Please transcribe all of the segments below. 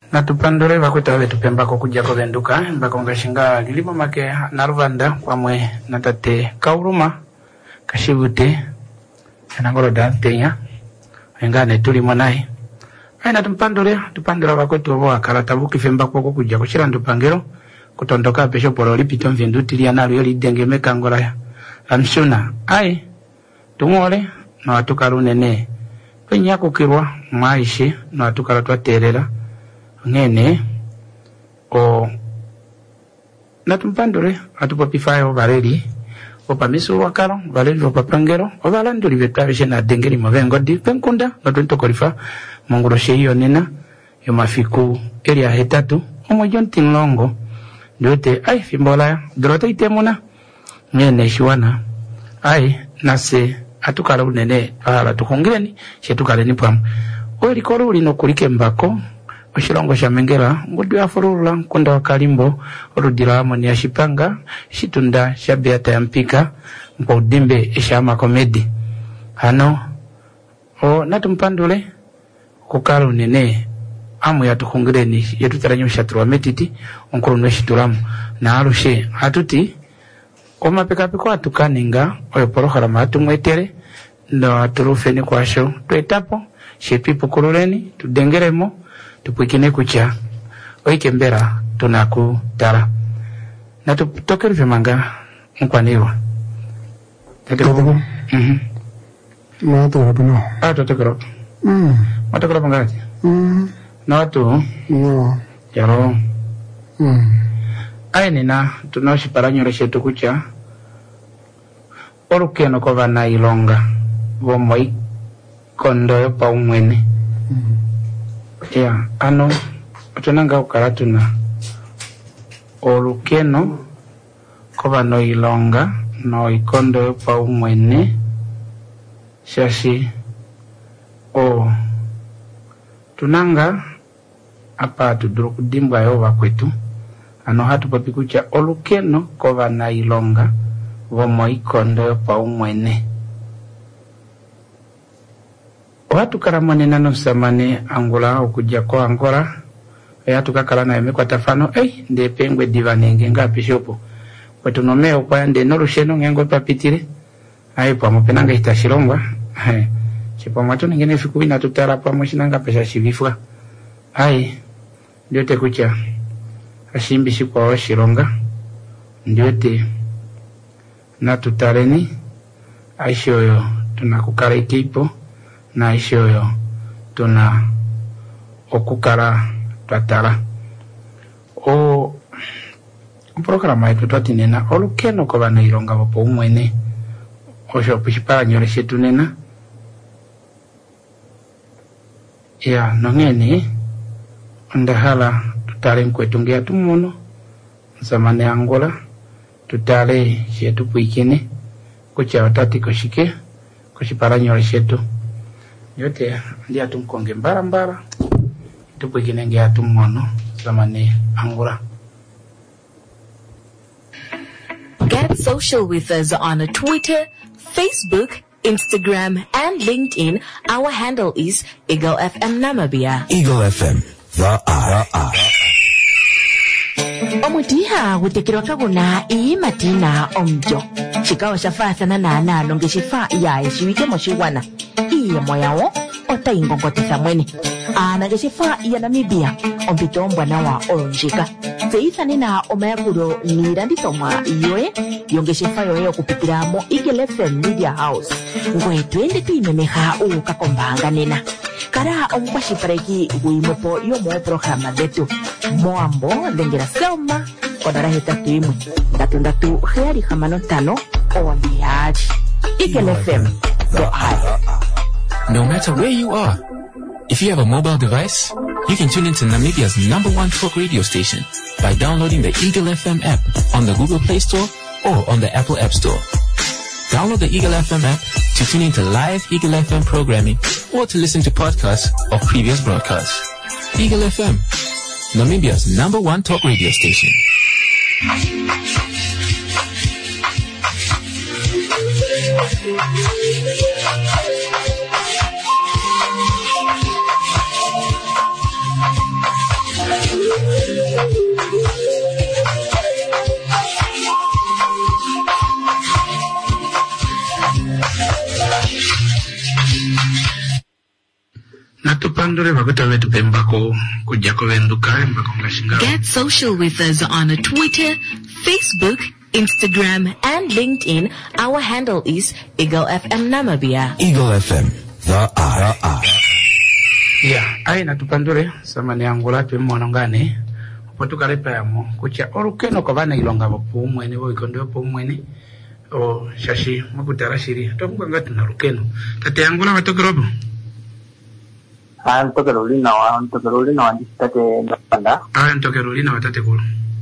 Na tupandole bakutawe tupemba ko kujja ko benduka mbakonga shinga lilimo make na Rwanda kwamwe natate kauruma kashibute anangolo dantenya engane tulimo naye aina tupandole bakotu obo akarata buki femba ko kujja ko chirandu pangero kutondoka pesho polo lipito mvindutilia nalo yoli dengeme kangola amshuna ai tungole no atukalunene penya kukirwa maishi no atukala twaterera ngene o natumpandure atupapifayo bareli opamisu wakaro bareli opapangero obalanduri betabishe na dengeri mavengo di penkunda ngatunto korifa mongoro sheyo nena yo mafiku eria hetatu omojonti nlongo ndote ai fimbola drota itemuna ngene shiwana ai nase atukala unene ala tukongireni shetukale ni pam oli koro lino kulike mbako Oshilongo sha Mengera ngudi afurula kunda wakalimbo orudira amoni ya shipanga shitunda shabiata ya mpika mpaudimbe ishama komedi hano o natumpandule kukalu nene amu ya tukungireni yetu taranyusha tuwa metiti onkuru nweshituramu na alushe hatuti oma peka peko atukaninga oyoporohala mahatu mwetere ndo aturufeni kwa sho tuetapo shepipu kuruleni tudengeremo tupwikine kucha oikembera tunakutara na tuptokeri vimanga mkwaniwa Tokero no tokero matokero mangati na watu yaro ayenina tunoshiparanyore shetu kucha orukeno kwa vana ilonga vomoi kondoyo pa umwene ya ano atunanga ukaratuna olukeno koba no ilonga no ikondo pa umwene shashi o tunanga apa tuduru kudimbwa yoba kwetu ano hatu papikucha olukeno koba na ilonga vomo ikondo pa umwene watu karamone nano samane angula okujja ko angora yatu kakala na yeme kwa tafano nde pengwe divanenge ngapi shopo kwetu nomeo kwa nde norusheno ngengo papitire pa mopenanga itashirongwa chipo matu ngene fiku ina tutara pa moshinanga pesa shivifwa ndio te kucha ashimbi shikwa washironga ndio te na tutareni aishoyo tunakukara ikipo na ishoyo tuna okukara twatara o programa yetu twatinena olukeno ko bana ilonga bopo umwene osho pushipara nyore shetu nena ya nongene ndahala tutale nkwetungia tumuno nsamane angola tutale shetu puikine kucha watati koshike kushipara nyore shetu yote ndia tumkonge mbara tupwekine ngia tumuno zamane angura. Get social with us on Twitter, Facebook, Instagram, and LinkedIn. Our handle is Eagle FM Namibia. Eagle FM, the R. Omutiha gutekirwa kaguna imatina omjo. Chikawa shafasana na nalonge shifa ya ishiwike moshiwana. Iye moyawo ota ingongotesa mwene. Nageshifa ya Namibia ompitombwa nawa onjika. Zeithani na omayakuro niranditomwa iyoe yongeshifa yoye okupitira mo Eagle FM Media House. Ngwe twende tuimemeha ukakombanga nena. Kara omukwashipareki guimwepo yomo programa detu. Moambo lengera selma kodara hetatu imwe. Ndatu heari hamano tano oambiaji. Eagle FM, the eye. No matter where you are, if you have a mobile device, you can tune into Namibia's #1 talk radio station by downloading the Eagle FM app on the Google Play Store or on the Apple App Store. Download the Eagle FM app to tune into live Eagle FM programming or to listen to podcasts of previous broadcasts. Eagle FM, Namibia's #1 talk radio station. Get social with us on Twitter, Facebook, Instagram, and LinkedIn. Our handle is Eagle FM Namibia. Eagle FM, the R. Yeah, ai natupandure samani angula tu mwanongane potukale pamo kucha orukeno kwa bana ilonga bopu mwene bo ikondo bopu mwene o shashi makutara shiri to mkwanga tunarukeno tate angula watokerobo Antokerolina tate ndanda antokerolina watate kulo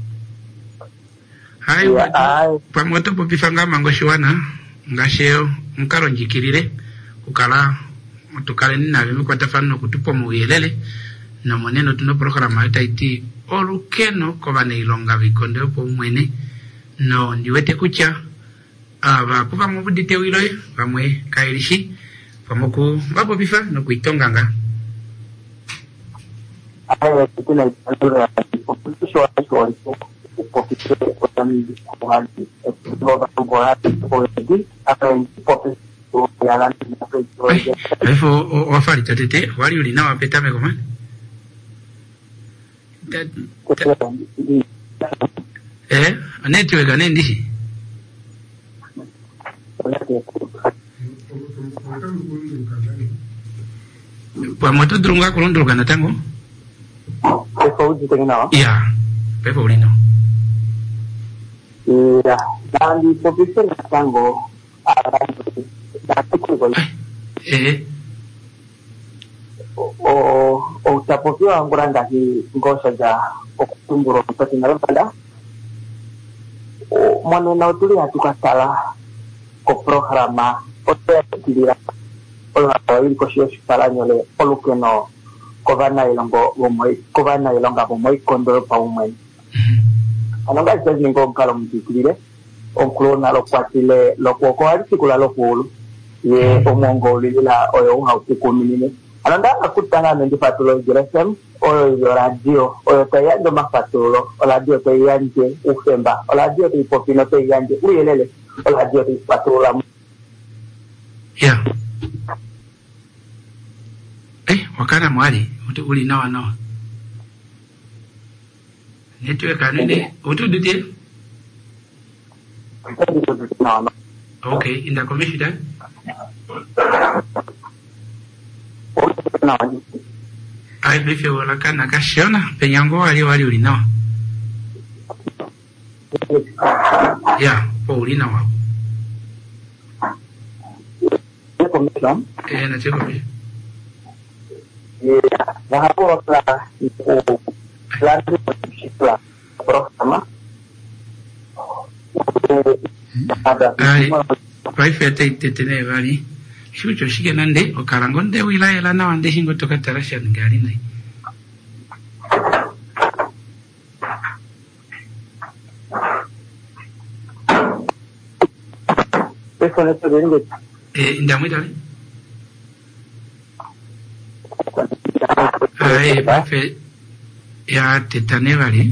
hai pamoto popifanga mangoshiwana ngasheo mkaro njikirire ukala tukale nina vime kwa tafano kutupo mwelele na mweneno tuno programa itaiti olukeno kwa bane ilonga vikonde upo mwene no ndiwete kucha kupa mwudite wiloye pamwe kairishi pamoku wapo pifa no kuitonganga tuna itanura population wa Efo wafari tatete wali ulina wapetame komani network ane ndishi kwa moto drunga kulondruka na tango Pefo ujitengenawa ya pefo ulino ya nandi population na tango o utapokiwa nguranga hi ngosha ja okutumburo mpati nalopanda mwana na utuli hatukasala ko programa ote akilira ola ili koshio shikala nyole olukeno kovana ilonga bomoi kondo pa umwe anonga sezi ngo nkalo mtikilire onkulona lokwatile lokwoko alisikula lokulu ye omongo lila oyo haukukumine ananda akutana mendi patulo GSM oyo radio oyo tayando mafatulo radio tayanje ufemba radio tipopino tayanje uyelele radio tipatula ya wakana mwali uli nawa network anene utudite okay in the commission ai befe wala kana kashona penyango wali ulinawa ya ulinawa na cheko na hapo la programa Paifete tetene vali shucho shike nande okarangonde wilaya la na wande hingo toka tarasha ngari nai eso no se debe indamwitale paife ya tetane vali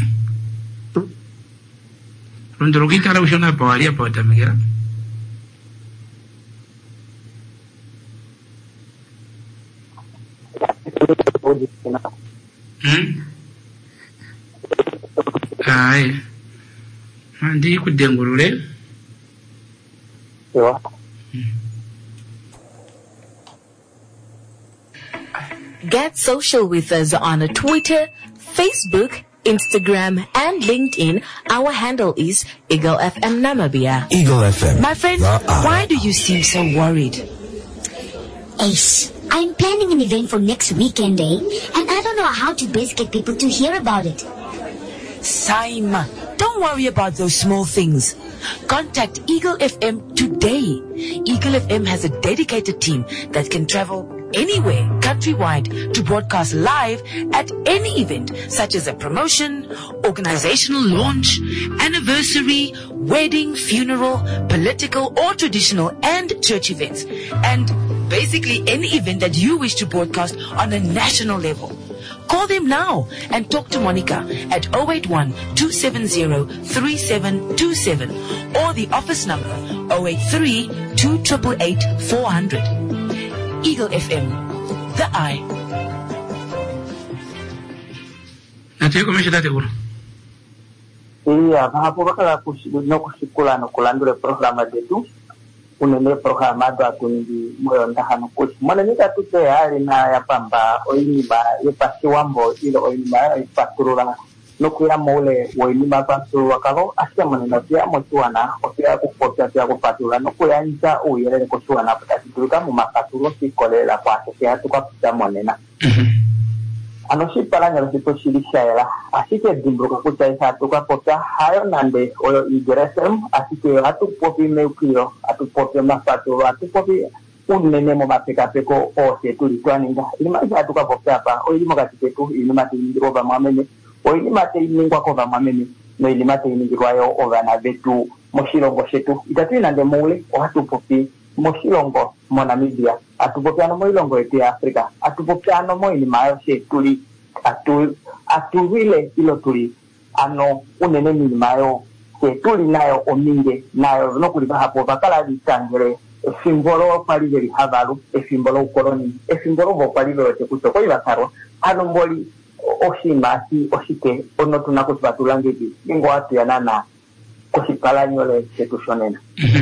Rundurugita la ushona pawalia pa tamegera. Ai. Mandi kudengurule. Yo. Get social with us on Twitter, Facebook, Instagram, and LinkedIn. Our handle is Eagle FM Namibia. Eagle FM. My friend, why do you seem so worried? Ace, I'm planning an event for next weekend, and I don't know how to best get people to hear about it. Saima, don't worry about those small things. Contact Eagle FM today. Eagle FM has a dedicated team that can travel anywhere countrywide to broadcast live at any event, such as a promotion, organizational launch, anniversary, wedding, funeral, political or traditional, and church events, and basically any event that you wish to broadcast on a national level. Call them now and talk to Monica at 081-270-3727 or the office number 083-288-400. Eagle FM, the eye. Iya, hapo bakala kushikula no kulandule programa zetu. Unene programa do atundi moyo ndahano kushi. Mwana nika tupe hali na ya pamba oinima yepasi wambo ilo oinima ipaturula no kuya mole oinima paturula kalo asia mwana pia motuana okia kupopia pia kupatula no kuya nja uyele kusuana patati tuka mu mapaturo sikolela kwa kia tuka pita monena. Anoshi palanya rosito shilishaela asike dimbro kucha isa tuka popia hayo nande oyo igeresem asike atu popi meukio atu popi mapaturo atu popi unene mo mapeka peko o se tulitwaninga ilima isa tuka popia pa o ilima katiketu ilima tiningiro ba mamene o ilima tiningwa ko ba mamene no ilima tiningiro ayo ogana betu moshilongo shetu itatu nande mule o atu popi moshilongo mo Namibia atupopiano mo ilongo yetu ya Afrika atupopiano mo ilima ayo she tuli atuwile ilo tuli ano unene milima ayo she tuli nayo ominge nayo no kuliba hapo bakala ditangere efimbolo paliveri havalu efimbolo ukoloni efimbolo bo paliveri tekuto ko ibakaro ano mboli oshimasi oshike ono tunakutulangeti ingo atu yanana kusipalanyole setushonena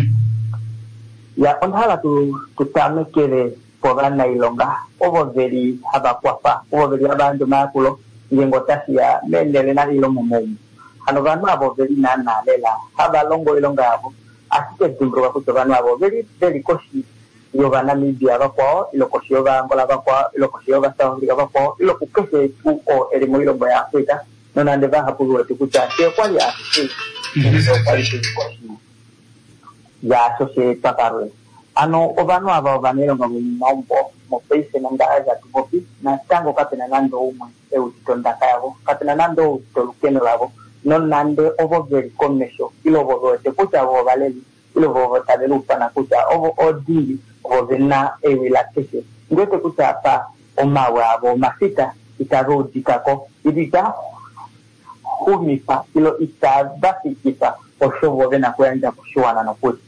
ya onhala tutamekele pogana ilonga ovoveri habakwafa ovoveri abandu makulo yengo tasia mendele na ilomo mumu ano vanu avoveri nana lela habalongo ilonga avo asike dumbro wakuto vanu avoveri veri koshi yova Namibia vakwao ilokoshi yova Angola vakwao ilokoshi yova South Africa vakwao ilokukese tu o elimo ilongo ya Afrika nonande vahapulu wetu kuchase kwali asike kwali koshi ya sose pakarwe ano ovano ava ovanero ngomombo mopeise nangaza tupopi na tango kapena nando umwe eutitondaka yavo kapena nando utolukeno lavo non nande ovo veri komesho ilo vovo tekucha vo valeli ilo vovo tadelupa na kucha ovo odili ovo vena ewilakeshe ngwete kucha pa omawe avo masita itarudikako idika humipa ilo itabasikisa oshovo vena kuenda kushuana na kuti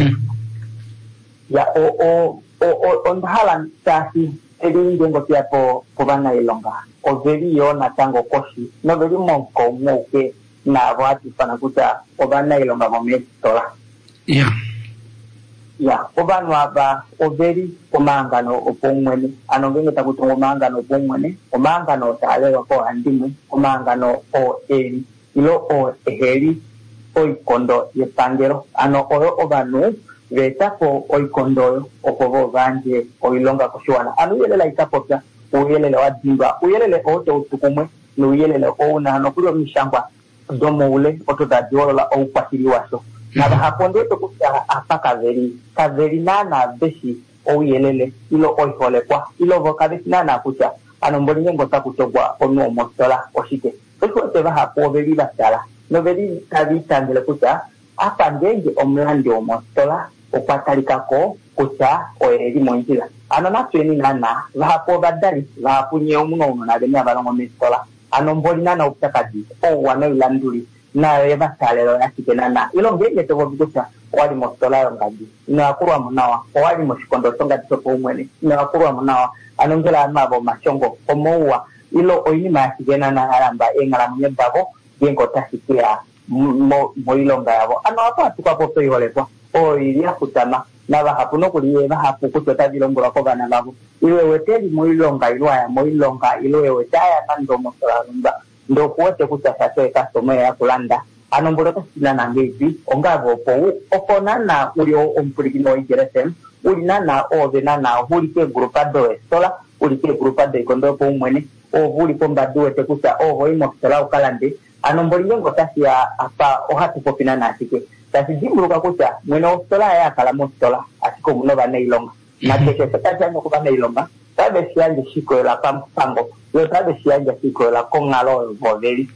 ya ondahalan tasi edi dengo pia po bana ilonga o veri yo na tango koshi no veri monko moke na wati pana kuta o bana ilonga momestola ya o bana aba o veri o mangano o pomwene anongenge takutongo mangano pomwene o mangano talewa ko andimu o mangano o eri ilo o eheri o ikondo ye pangero ano o banu veta ko oikondoyo okovo vanje oilonga kushuana anu yelela itapopya uyelele wadimba uyelele ote utukumwe no uyelele ona no kulo mishangwa domo ule otodadiolo la upatiliwaso na bahapondo to kusa apaka veri nana beshi oyelele ilo oihole kwa ilo vokabisi nana kucha anomboli ngo takutogwa ono mostola oshike eso te bahapo veri basala no veri tabitangele kucha apa ngenge omlandi omostola okwatalika kucha oeri monjila ano natweni nana vahapo badali vahapunye omuno na benya balongo mestola ano mboli nana optakadi o wana ilanduli na eba salero yakike nana ilo ngenge to bobikucha wali mostola yongadi na kurwa munawa wali moshikondo tonga tsoko umwene na kurwa munawa ano ngela amabo machongo omowa ilo oini masigena na aramba engala munye babo yengo tasikia moilonga yabo ano apa tukapo peyole kwa o iria kutama na bahapuno kuliye bahapu kutota bilongora ko bana babo iwe weteli moilonga ilwa moilonga ilowe wetaya kando mosolarumba ndo kuote kutasato customer ya kulanda anombolo kasina na ngepi ongavo po okona na ulio ompurikino igeresem ulina na ovena na hulike grupado estola ulike grupado ikondo po mwene o huliko mbadu etekusa o hoimo stola ukalande anombolo ngotasi ya apa ohatu popina na asike tasi jimruka kucha mwene stola ya kala mostola asiko muno bana ilonga na keke sekata no kubana ilonga tabe sianje shiko la pampango yo tabe sianje shiko la kongalo boveli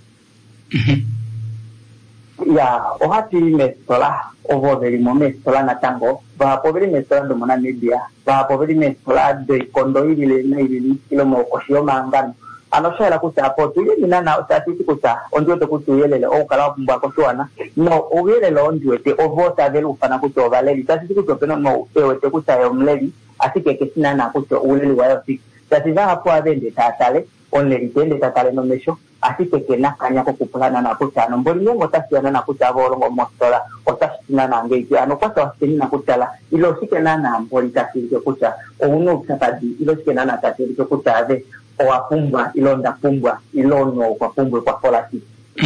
ya ohati mestola ovoveli momestola na tango ba poveli mestola ndo mona media ba poveli mestola de kondo ile na ile kilo mo koshio mangano anoshela kuta apoto yini nana utati kuta ondio to kutuyelele o kala kumba koshwana no oyelele ondiwete ovota vele ufana kuto valeli tati kuto peno no ewete kuta yomleli asike kesina na kuto uleli wayo sik tati va hapo avende tatale onleri tende tatale no mesho asike kena kanya ko kupulana na kuta no mboli ngo tasiana na kuta bolongo mostola otasina na ngeji anokwata wasini na kutala ilo sike na mboli tasike kuta uno kusapadi ilo sike na tasike kuta ave o apumbwa ilonda pumbwa ilono kwa pumbwe kwa folasi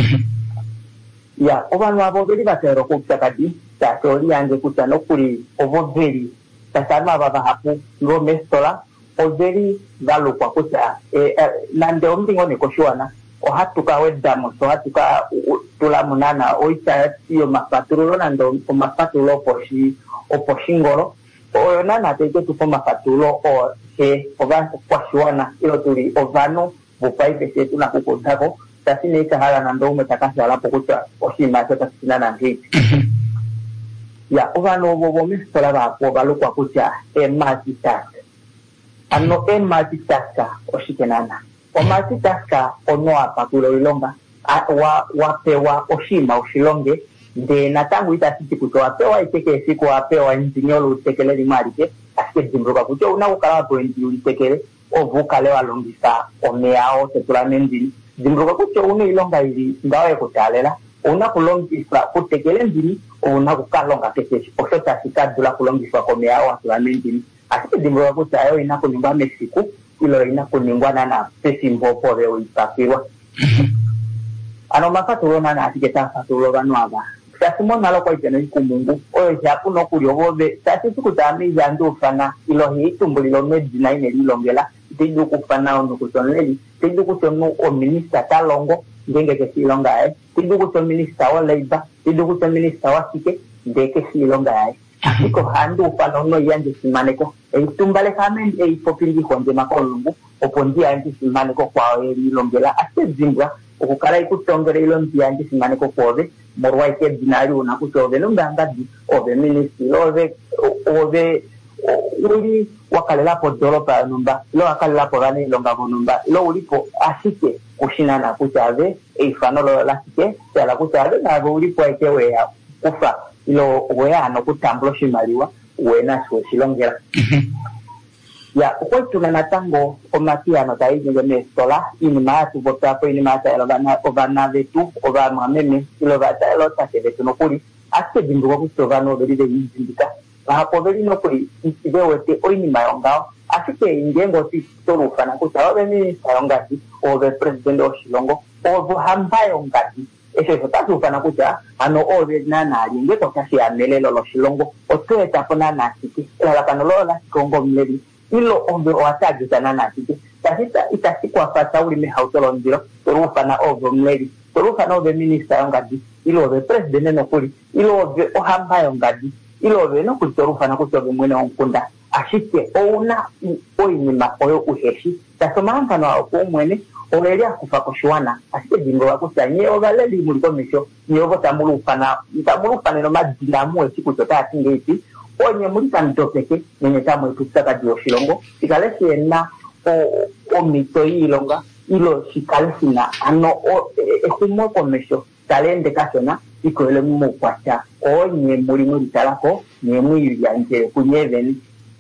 ya obanu abo beli batero kutsakadi tatori yange kutano kuri ovoveri tasama baba hapu ngo mestola overi galo kwa kuta nande ombingo ne koshwana o hatuka wedamo so hatuka tula munana oita iyo mapatulo nando mapatulo oposhingoro o nana teke tupo mapatulo o ova kwashwana ilo tuli ovano bupai setu na kukontako tasine ikahala nando umetakasi alapo kuta oshima seta sina na ngiti ya ovano bobo mistola bapo balukwa kuta multitask ano multitaska oshikenana o multitaska ono apatulo ilonga wapewa oshima oshilonge de natangu itasiti kutoa pewa iteke siku wapewa injinyolo utekeleli marike asike jimbuka kucho unakukala pointi ulitekele ovuka lewa longisa omeao tetulamendi jimbuka kucho ilonga ili ngawe kutalela unakulongisa kutekele ndini unakukalonga keseshi osota sikadula kulongisa omeao atulamendi asike jimbuka kucho ayo inakuningwa Mexico ilo inakuningwa na pesi mbopo leo ipakirwa ano makatulo na asike tafatulo vanwaba tasimona lo kwa iteno ikumungu oyo japu no kuliobobe tati sikutami yandu fana ilo hitumbulilo medina ine lilongela tidu kufana ono kutonleli tidu kutono o minister talongo ngenge kesilonga tidu kutono minister wa labor tidu kutono minister wa sike ndeke silonga asiko handu fana ono yanje simaneko itumbale kamen popindi konje makolungu opondi yanje simaneko kwa lilongela asezimbwa ukukala ikutongere ilo mpiyanje simaneko kwove morwa ike dinari unakutove numbangadi ove ministry ove uli wakalela po doropa numba lo wakalela po gani longa numba lo ulipo asike kushina na kutave ifano lo lasike la kutave na ulipo ike wea kufa ilo wea no kutamblo shimaliwa wena swo shilongera ya kwetu na natango omatia no taiji ngene stola ini maatu botapo ini maata elobana obana vetu obana meme ilo vata elo take vetu no kuri aske bindu ko tovano beli de yindika ba ko beli no kuri ibe wete oini mayongao asike ingengo ti toro fana ko tawe ni sayongati ove president o Shilongo ovo hambayo ngati ese fata fana ko ta ano ove nana ali ngeto kasi amelelo lo Shilongo otweta pona na siki la kanolo la Kongo mledi ilo ombe wataji tanana tiki tasita itasikwa fata uli me hautolo ndiro torufa na ovo mledi torufa na ove minister ngadi ilo ove president no kuli ilo ove ohambayo ngadi ilo ove no kutorufa na kutobe mwene onkunda ashike ouna oinima oyo uheshi tasomanga na ko mwene olelia kufa koshwana asike dingo wakusanye ovaleli muliko misho nyobo tamulufa no madina mwe siku tota atingeti onye mulika ndopeke nenye tamwe kusaka dio Shilongo ikalesi na o mito ilonga ilo shikalesi na ano ekumo komesho talende kasona ikoele mumo kwacha onye mulimu litalako nye mwili ya nje kunyeveni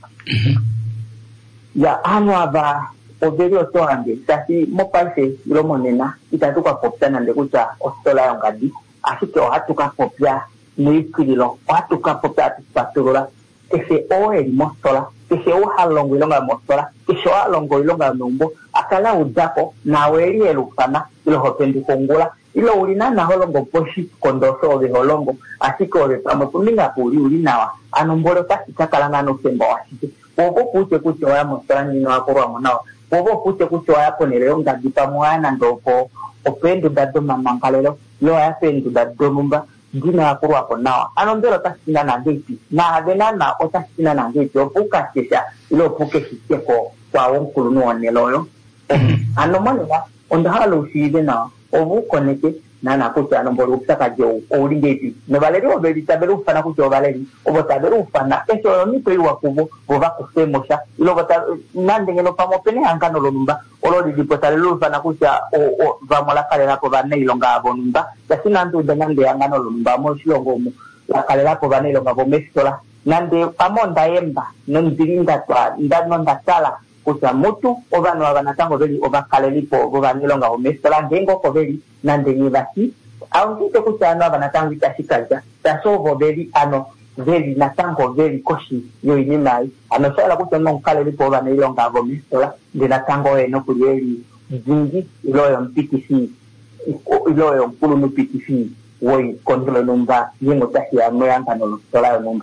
ya ano aba obeli otoande tasi mopaise ilo monena itatuka popya nande kucha ostola yongadi asike ohatuka popya muikililo ohatuka popya atipaturola kese oeli mostola kese uhalongo ilonga mostola kese uhalongo ilonga numbo akala udako na weli elufana ilo hopendi kongula ilo ulina na holongo poshi kondoso ove holongo asiko ove pamopuninga puli ulinawa anombolo kasi chakalanga no semba wasike obo kuche waya mostola nino akorwa monawa obo kuche waya poneleo ngadipa mwana ndoko opendu dado mamankalelo lo ya pendu dado mumba dina akorwa ponawa anombolo tasina na ngeti na avenana otasina na ngeti opuka kesha ilo puke hikeko kwa onkulu no neloyo anomonela onda halo usibe na obu koneke nana kucha nombolo kusaka jo olingepi no valeri oveli taberu fana kucha valeri obo taberu fana eso ni pe wa kubo bova kusemosha ilo bata nande ngeno pamo pene angano lomba olodi dipotale lu fana kucha o vamola kale la ko vanne ilonga abonumba yasina ndu dengande angano lomba mo shilongo mu la kale la ko vanne ilonga bomestola nande pamonda yemba nondirinda twa ndano ndatala kucha mutu ovano abanatango veli obakalelipo bovanilonga bomestola ndengo ko veli nande nibasi au ndite kucha ano abanatango itashikaja tasovo veli ano veli natango veli koshi yo inimai ano sala kucha no kalelipo bovanilonga bomestola de natango eno kulieli jingi iloyo mpikisi iloyo mpulu mpikisi woi kontrole numba yengo tashi ano yankano tola numba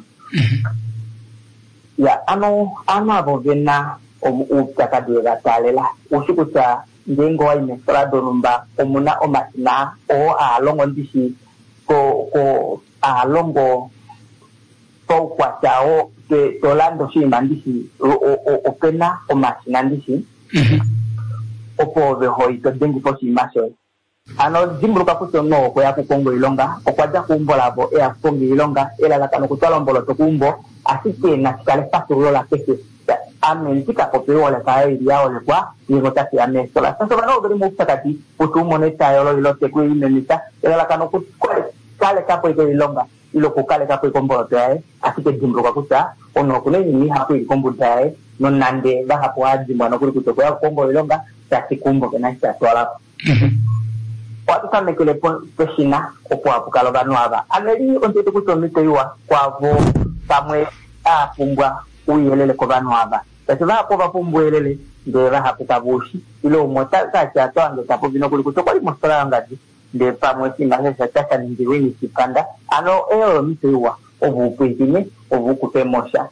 ya ano abovena utakadira talela usikuta ndengo wa imestola donumba omuna omasina o alongo ndisi ko alongo to kwa chao ke tolando si mandisi o pena omasina ndisi opo ve hoito dengi posi maso ano dimbruka kuto no ko ya kukongo ilonga okwaja kumbola bo e akongo ilonga ela la kanu kutwala mbolo to kumbo asike na sikale paturo la kese amentika kopeo le kai dia ole kwa yego tasi amestola sasa bana obere mu takati utu moneta yolo ilo te ku imenita ela la kanu kale kapo iko ilonga ilo ko kale kapo kombo tae asike dimbruka kuta ono kune ni hapo ikombo tae non nande ba hapo aji mwana kuri kuto kwa kombo ilonga tasi kumbo kana sta twala watu kama kile peshina opo hapo kalobano aba ameli onte kutomite yuwa kwa vo samwe pumbwa uyelele ko bano aba tasiva ko bapumbwelele ndera hakutabushi ilo mota kacha twange tapo bino kuli kutoka imostola ngadi de pamwe singa sasa nindiweni sipanda ano mitiwa obukwitime obukupemosha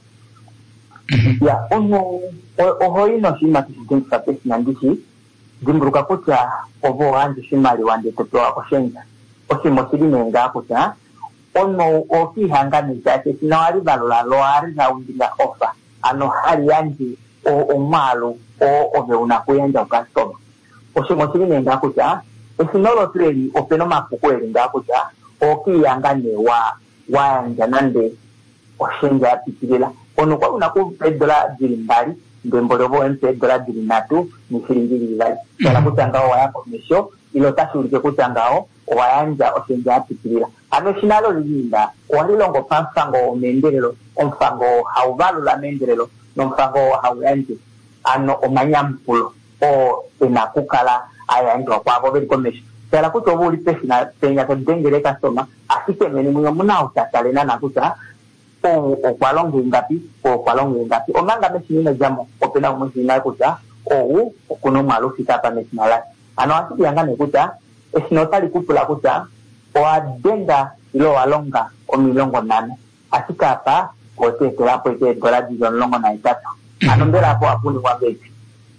ya ohoino shima kisinga sapesi nandishi dimbruka kucha obo anje shimali wande totoa koshenza osimosili menga kucha ono okihangani chake sinawali balola loari na undinga ofa ano hali yanji o malo o ove unakuyanja ukasoma osimosili menga kucha esinolo treli openo mapukweli nga kucha okihangane wa njanande oshenja apitirila ono kwa unakupedola jilimbali ndembolobo empedola jilinatu ni shiringili ilali yana kuchangao wayako misho ilo tashurike kuchangao wayanja oshenja apitirila ano shinalo linda walilongo pamfango mendelelo omfango hauvalula mendelelo nomfango hauyanje ano omanyampulo o enakukala ayanjwa kwabo belikomesho tela kuto buli pesina tenya to dengere kasoma asike meni muna utatalena nakuta o kwalongo ngapi omanga mesina jamo opena musina kuta o okuno malo fitapa mesina ano asike yangane kuta esinotali kupula kuta o adenda ilo walonga o milongo nane asika hapa kote telapo ite dola dijon longo na itatu anombera hapo apuni wa beti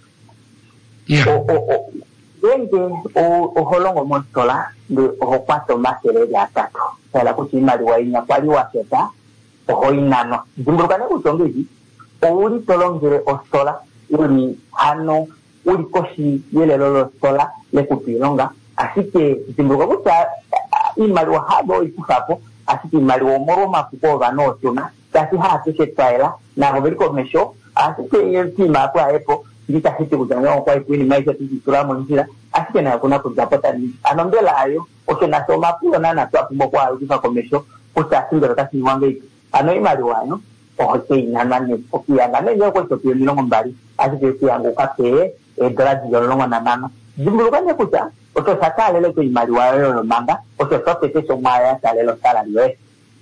Denge o holongo mostola de o kwato masere ya tatu tela kuchimali wa inya kwali wa seta o hoinano dimbrukane kutongeji o uri tolongere o stola uri hano uri koshi yele lolo stola le kupilonga asike dimbruka kuta imali wa habo ikufapo asike imali wa moro mapuko vano tuna kasi hati setaela na goberiko mesho asike yeltima kwa epo ndita hiti kuzanyo kwa ikuini maisha tukituramo njira asike na kuna kuzapota ni anombela ayo oke nasoma puyo nana tuwa kumbo kwa ukifa komesho kuta sindero kasi niwange ito ano imali wano ohote inanane okiyanga nenye kwa ito piyo milongo mbali asike kiyangu kape draji yolongo na nana jimbulukanye kuta oto sata lele kwa imali wayo manga oto sote keso maya salelo salari we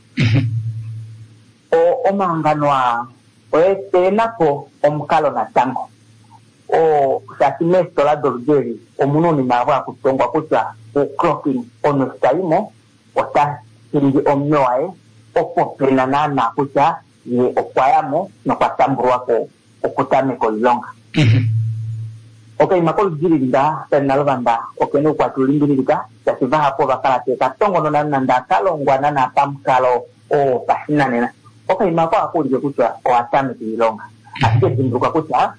o manganwa oe tenapo omkalo na tango o sakimesto la dorgeri o munoni mawa kutongwa kucha o clocking ono staimo o ta singi omnoae o popena na kucha ye o kwayamo no kwatamburu wako o kutame ko ilonga okay makol jirinda penalvanda okay no kwatulindirika tasiva hapo bakala teka tongo no nanda kalongwa na pamkalo o pasina nena okay makwa akuri kucha o atame ko ilonga asike dimbuka kucha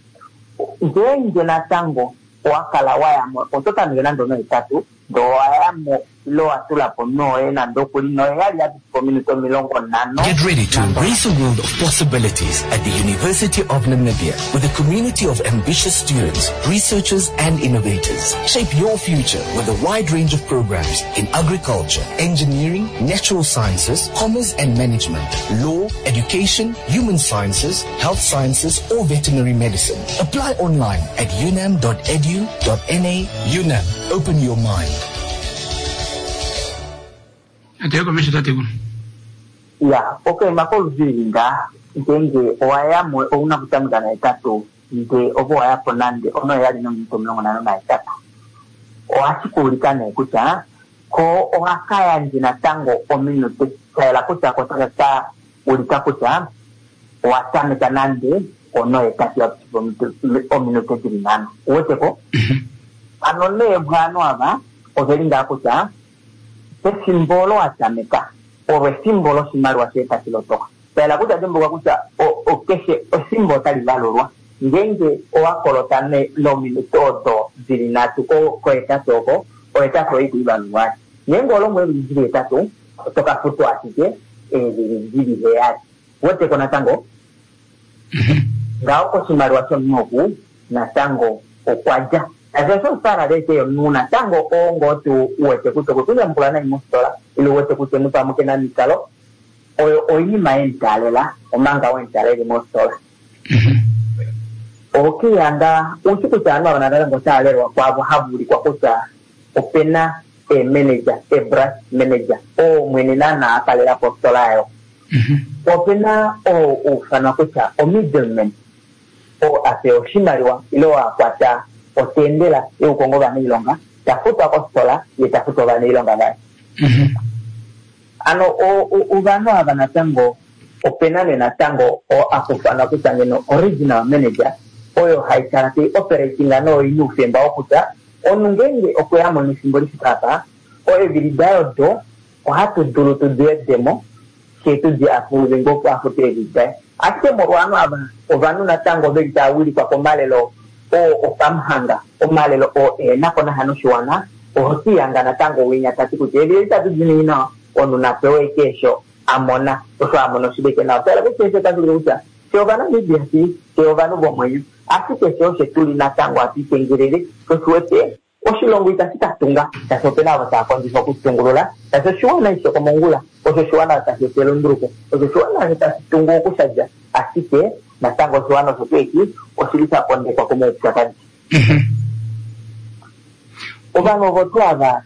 nje na tango wakala waya mo otota ngenando no itatu do waya mo lo atula pono na ndokuli no yali ya community milongo nano. Get ready to embrace a world of possibilities at the University of Namibia with a community of ambitious students, researchers and innovators. Shape your future with a wide range of programs in agriculture, engineering, natural sciences, commerce and management, law, education, human sciences, health sciences or veterinary medicine. Apply online at unam.edu.na. UNAM, open your mind. Ya, okay, makolo zilinga ngenge oyamwe ona kutamga na etatu nge obo ayapo nande ono yali no mtomlongo na etatu oachikulikane kucha ko ohakaya njina tango ominute kala kucha ko taka ulika kucha watame kanande ono etatu ya ominute dilinano wote ko anole bwano aba ozelinga kucha simbolo atameka o simbolo simalwa seta kilotoka pela kuta dembo kwa kuta o keshe o simbolo tali valorwa ngenge o akolotane lo minuto zilinatu ko etatoko o etato iti valorwa ngengo lo mwe bizili etato toka futo atike bizili head wote kona tango ngao ko simalwa somoku na tango o kwaja Adesso sana dete nuna tango ongo tu uwete kutokutunya mpulana imustola ili uwete kutemuta mukena mikalo oini maentalela omanga wentale imustola oki anda usiku chano wanadala ngotale wakwabu habuli kwa kuta opena manager branch manager o mwenina akalela postola yo opena ufana kuta middleman ate oshimaliwa ilo akwata otendela eukongo banilonga tafuta kostola yetafuta banilonga bai ano ubano abana tango openane na tango o akufana kutangeno original manager oyo haikarate operating ano inufemba okuta onungenge okuyamo ni symbolic papa oyo bilidayo do o hatu dulu to demo ketu di approve ngoko afuteli dai ate morwano abana obanu na tango begita wili kwa komalelo o kamhanga o malelo o nakona hanushwana o hosiyanga na tango winya tatiku tele tatu jinina onu na pewe kesho amona so amono shibeke na pela kese tatu lucha seobana bibiasi seobana bomwe asike sho setuli na tango atitengerere ko suete o shilongo itasitunga tasopena bata kondiso kutungulula tashowana iso komongula o showana taselo ndruko o showana itasitungo kusaja asike na tango showana sopeki osilisa ponde kwa kumu chakani obano botwaba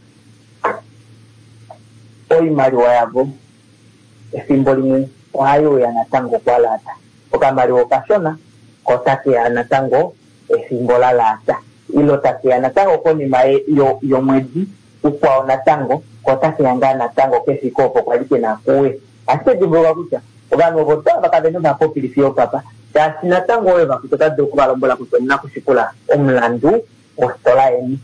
oi mari wayabo simbolimu wayo ya natango kwa lata okamari okashona kotake ya natango simbola lata ilo take ya natango koni mae yo mwezi ukwa natango kotake yanga natango kesi kopo kwa like na kuwe asite jimboga kucha obano botwaba kadeno na popili fio papa ya sinatango weva kutoka doku balombola kutomina kushikula omlandu ostola eni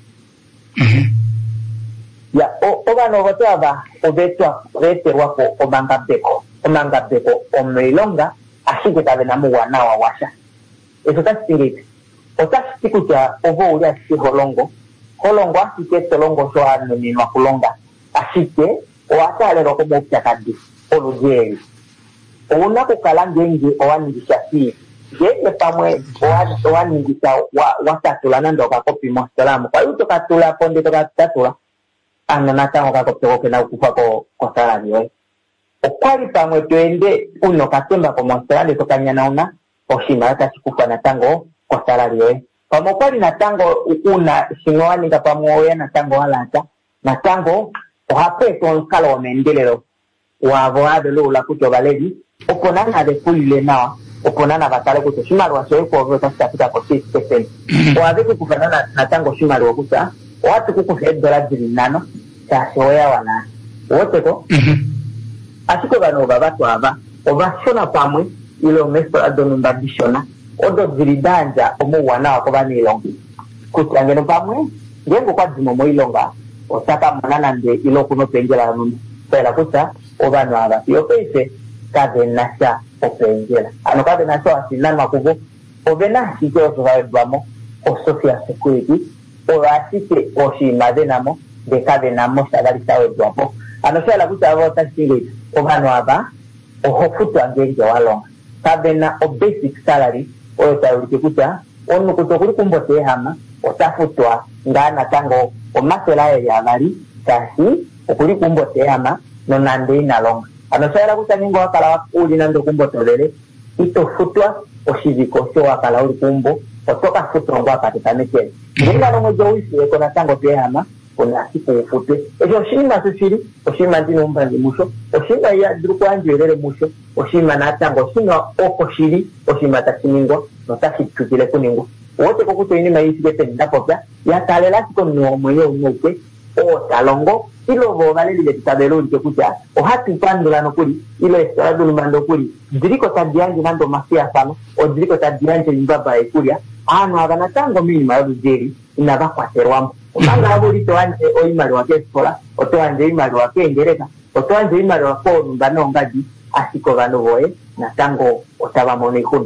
ya obano botwaba obetwa reterwa ko omanga beko omeilonga ashike tabe na muwana wa washa eso tasingite otasikuta ovo uli asike holongo asike tolongo so anu ni kulonga asike oatale roko mopya kadi olujeri una kukala ngenge owaningisha si ngenge pamwe owaningisa watatula nando kakopi mostolamu kwa hiyo tokatula ponde tokatatula anana tango kakopi na ukufa ko salari we okwali pamwe twende uno katemba ko mostolande tokanyana una oshima tasikufa na tango ko salari we pamwe kwali na tango una singwani kapamwe na tango walata na tango ohape tonkala wamendelero wavoade lula kuto baledi oponana de fulile nawa oponana batale kuto shimalo washoe kwa vyo tasita kwa 6% waveke kufanana na tango shimalo wakuta watu kuku $8 jilinano tashoea wana wote ko asiko bano babatu aba obashona pamwe ilo mesto adonu mbabishona odo zilidanja omu wana wakobani ilongi kutangeno pamwe ngengo kwa jimomo ilonga osaka manana nde ilo kuno penjela nundu pela kuta obano aba yo pese kade nasha openjela ano kade nasha asinana makubo obena sike osurvivamo o social security o asike o shimadenamo de kavena mosa galisa wedwapo anosala kutaba otasiri obano aba ohofutu angenge walonga kavena o basic salary oyo tawulike kuta onu kutokuli kumbote hama otafutwa ngana tango omasela ya bali kasi okuli kumbote hama nonande inalonga anosala kutaningo wakala wakuli nando kumbotolele itofutwa oshiviko sho wakala uli kumbo otoka futwa ngwa katika mekele ngenga nongojo wisi ekona tango tehama kuna siku ufutwe ejo shima sisiri oshima ndino mbandi musho oshima ya druko anjelele musho oshima na tango shima oko shiri oshima tachiningo notashi tukile kuningo wote kokuto ini maisi gepe ndapopya ya talela siko mwenye unoke o talongo ilo vovale lile kitabelo ulike kucha o hatu pandula nokuli ilo estaradu lumando kuli diriko tabianji nando masia sana o diriko tabianji mbaba ekulia ano agana tango mini maodu jeri inaba kwa terwamu umanga hapo lito anje oimali wake sola oto anje imali wake ngereka oto anje imali wako mbano ngaji asiko vano voe na tango otaba monekuni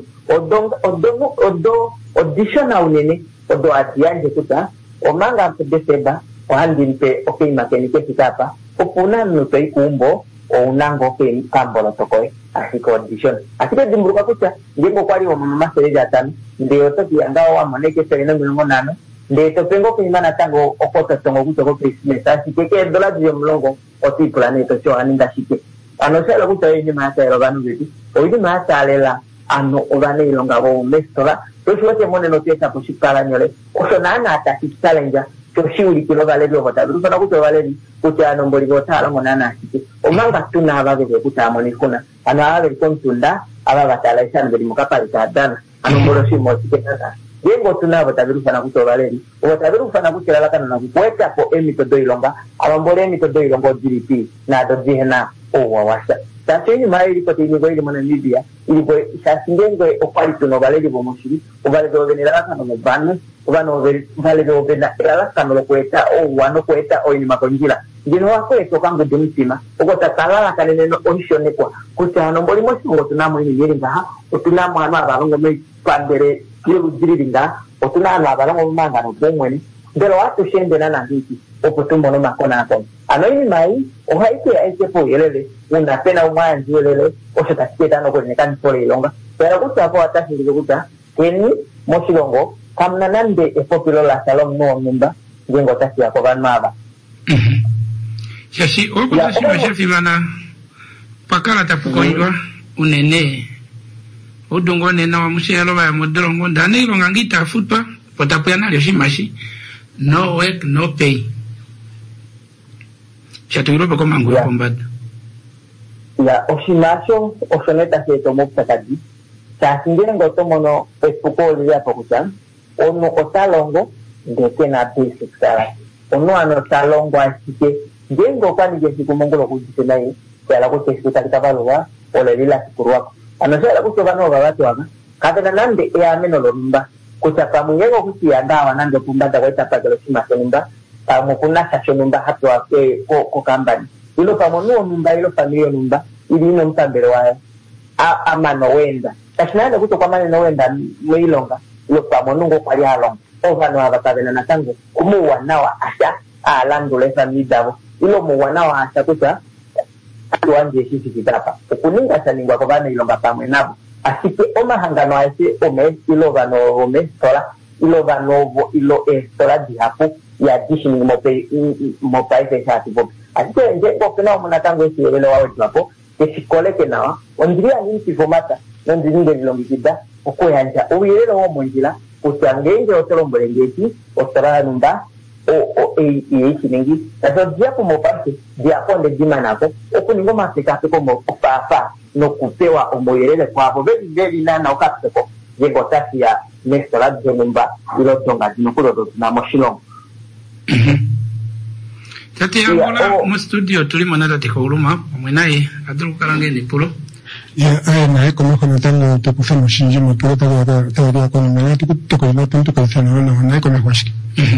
odo audition unene odo atianje kuta omanga mpedeseba ohandimpe okay makenike kitapa opuna nuto ikumbo o unango ke kambola tokoe asiko audition asike dimburuka kucha ngengo kwali wa mama sereja tano ndio toki angao wa moneke serena ngulongo nano ndio topengo kimana tango okoto tongo kuto Christmas asike ke dola dio mlongo oti planeta cho aninda shike anosela kuta yini mata eroganu viti oidi mata alela ano obane ilonga bo mestola toshote mone no tesa poshikala nyole osonana atakitala nja toshiuli kilo vale byo batabiru sana kuto vale kuta nomboli botala monana asike omanga tuna ababe kuta monekuna ana abe kontunda aba batala isana bali mukapali tadana anombolo shimo siketa yengo tuna batabiru sana kuto vale batabiru sana kutela kana na kuweka po emitodo ilonga abambole emitodo ilonga GDP na dojihena wawasha taseni mai ko tini go ile mona Libya ilipo sasingengo okwali tuno vale bo mushiri obale do venera kana no banne obano vale do vena ala kana lo kweta wano kweta o ni makonjila ngino wako etokango demisima okota kalala kanene no onshone kwa kutano mboli mosingo tunamo ini yeringa otunamo ana abalongo me pandere kilo jiringa otunana abalongo manga no bomweni ndero watu shende na ndiki opotumbo no makona ako anoini mai ohaike aike po yelele una pena umwanzi yelele oshataketa no kwenye kan pole ilonga pero kutapo atashi kuta keni moshilongo kamna nande epopilo la salom no numba jengo tashi yako vanmaba Yasi oko tashi shefi mana pakala tapukonjwa unene udongo nena wa mushelo ba modrongo ndane ilonga ngita futwa potapuyana lyo shimashi no work no pay chatungiro bako manguru kombada ya oshimasho osoneta se tomo ptakadi chasingira ngoto mono epuko ya pokuchan ono otalongo ndeke na basic sala ono ano talongo asike ngengo kwani je sikumongolo kujisenai yala ko tesita kitabalwa ole lila sikurwa anosela kutovano babatu aba kadana nande ya meno lomba kuchapa mwenyewe kutia dawa nando pumbada kwa itapagalo shimasonumba mukuna sashonumba hatu wake ko kambani ilo pamonuo numba ilo familia numba ili ino mpambele wae ama nowenda kashinanda kuto kwa mani nowenda mwilonga ilo pamonungo kwa lihalonga ovano wabakabena na tango umuwa nawa asha alandu lesa midavo ilo muwa nawa asha kuta tuanje sisi kitapa ukuninga saningwa kwa vana ilonga pamwe nabo asike oma hangano aise ome ilo vano ome sola ilo vanovo ilo sola dihapu ya dishini mopai feshati bob asike nje kopena muna tango esi yelele wawe tuwapo kesikoleke nawa ondiria nini kifomata nondiringe vilongikida okoyanja uyelele wa monjila kutangenje otelo mbolengeti otara numba eishi ningi naso diapo mopase diapo nde jima nako okuningo masikape komo ofafa no kupewa omoyelele kwa hapo vevi nana okapseko yengo tasi ya nestora dzenumba ilo tonga dinokulo na moshilongo Tati yangola mu studio tulimo na tati kuluma mwenaye aduru karangeni pulo ya na como comentando te pufemo shinji moto teoria con melati tutto quello punto che fanno non è come quasi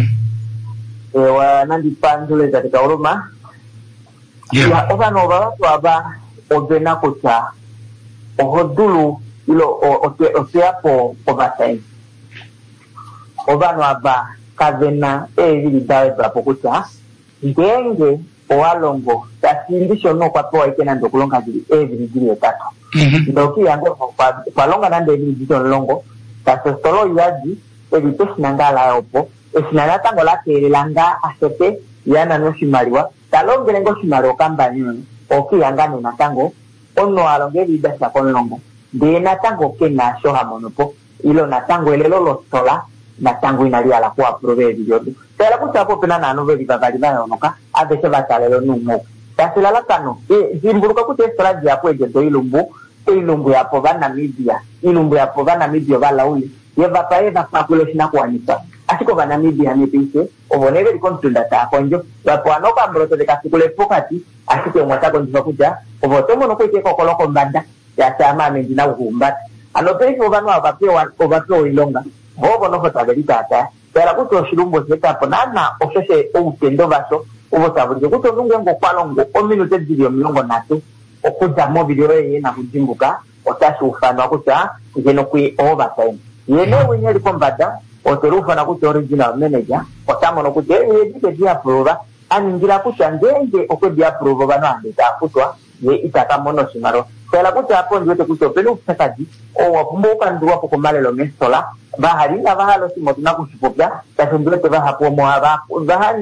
wa nandi pandule tati kuluma ya ovano watu aba obena kucha ohodulu ilo oseapo obatai ovano aba kavena evili dawe brapo kucha ngenge owalongo tasindisho no kwa poa ikena ndokulonga jili evili etatu ndoki yango kwa longa nande evili longo tasostolo yaji eviteshi nangala opo esinalata ngola kelelanga asepe yana no shimaliwa talongele ngo shimaliwa kambani oki yangane natango ono alonge vidasa konlongo de natango kena shoha monopo ilo natango elelo lo sola natango inali ala kwa prove video tela kusapo pena na noveli babali na onoka abese batalelo numo tasila la kano zimburuka kutestola japo ejeto ilumbu yapo bana media ilumbu yapo bana media bala uli yeva paeva population akwanisa asiko bana media nipise obonere likontunda ta konjo bapo anoka mbroto de kasikule pokati asike mwata konjo kuja obotomo no kwete kokoloko mbanda ya sama mendina ugumba anopeiko obano abapewa ilonga bobo no fotaberita ata tela kuto shilumbo setapo nana osese outendo baso obotabuje kuto nungengo kwalongo o minute video mlongo natu okuza mo video ye na kujimbuka otashi ufano akuta kujeno kwi overtime yene wenye likombada oterufa na kuti original manager otamo no kuti yedike dia prova aningira kuta ngenge okodi approve bano andita kutwa ye itaka mono shimaro tela kuti apo ndiyote kuto pelu kusakaji o wapumbuka nduwa poko malelo mestola bahari na bahalo simotu na kushipopya tashindiyote bahapo moaba bahari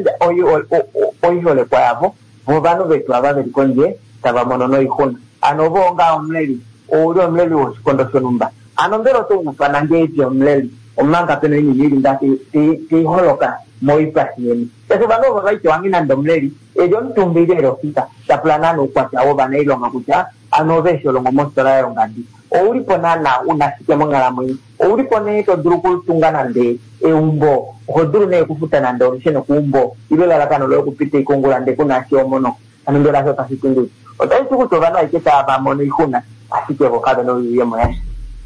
oihole kwa yavo vovano vetu abave likonje taba mono no ihuna anovo nga omleli uli omleli woshikondo shonumba anombero to ufana ngeji omleli omanga peno ini nili ndati ti holoka moipasi yemi tesu banovo vaito wangina ndomleli ejo mtumbidero kita taplanano kwa chawo bana ilonga kucha anovesho longo mostora ya ngadi ulipo nana unasike mongala mwi ulipo neto duruku tungana nde umbo hoduru ne kufuta na ndo sheno kumbo ilela lakano lo kupite ikongula nde kuna sio mono anondora so pasikundi otai suku to bana iketa ba mono ikuna asike bokado no yemo ya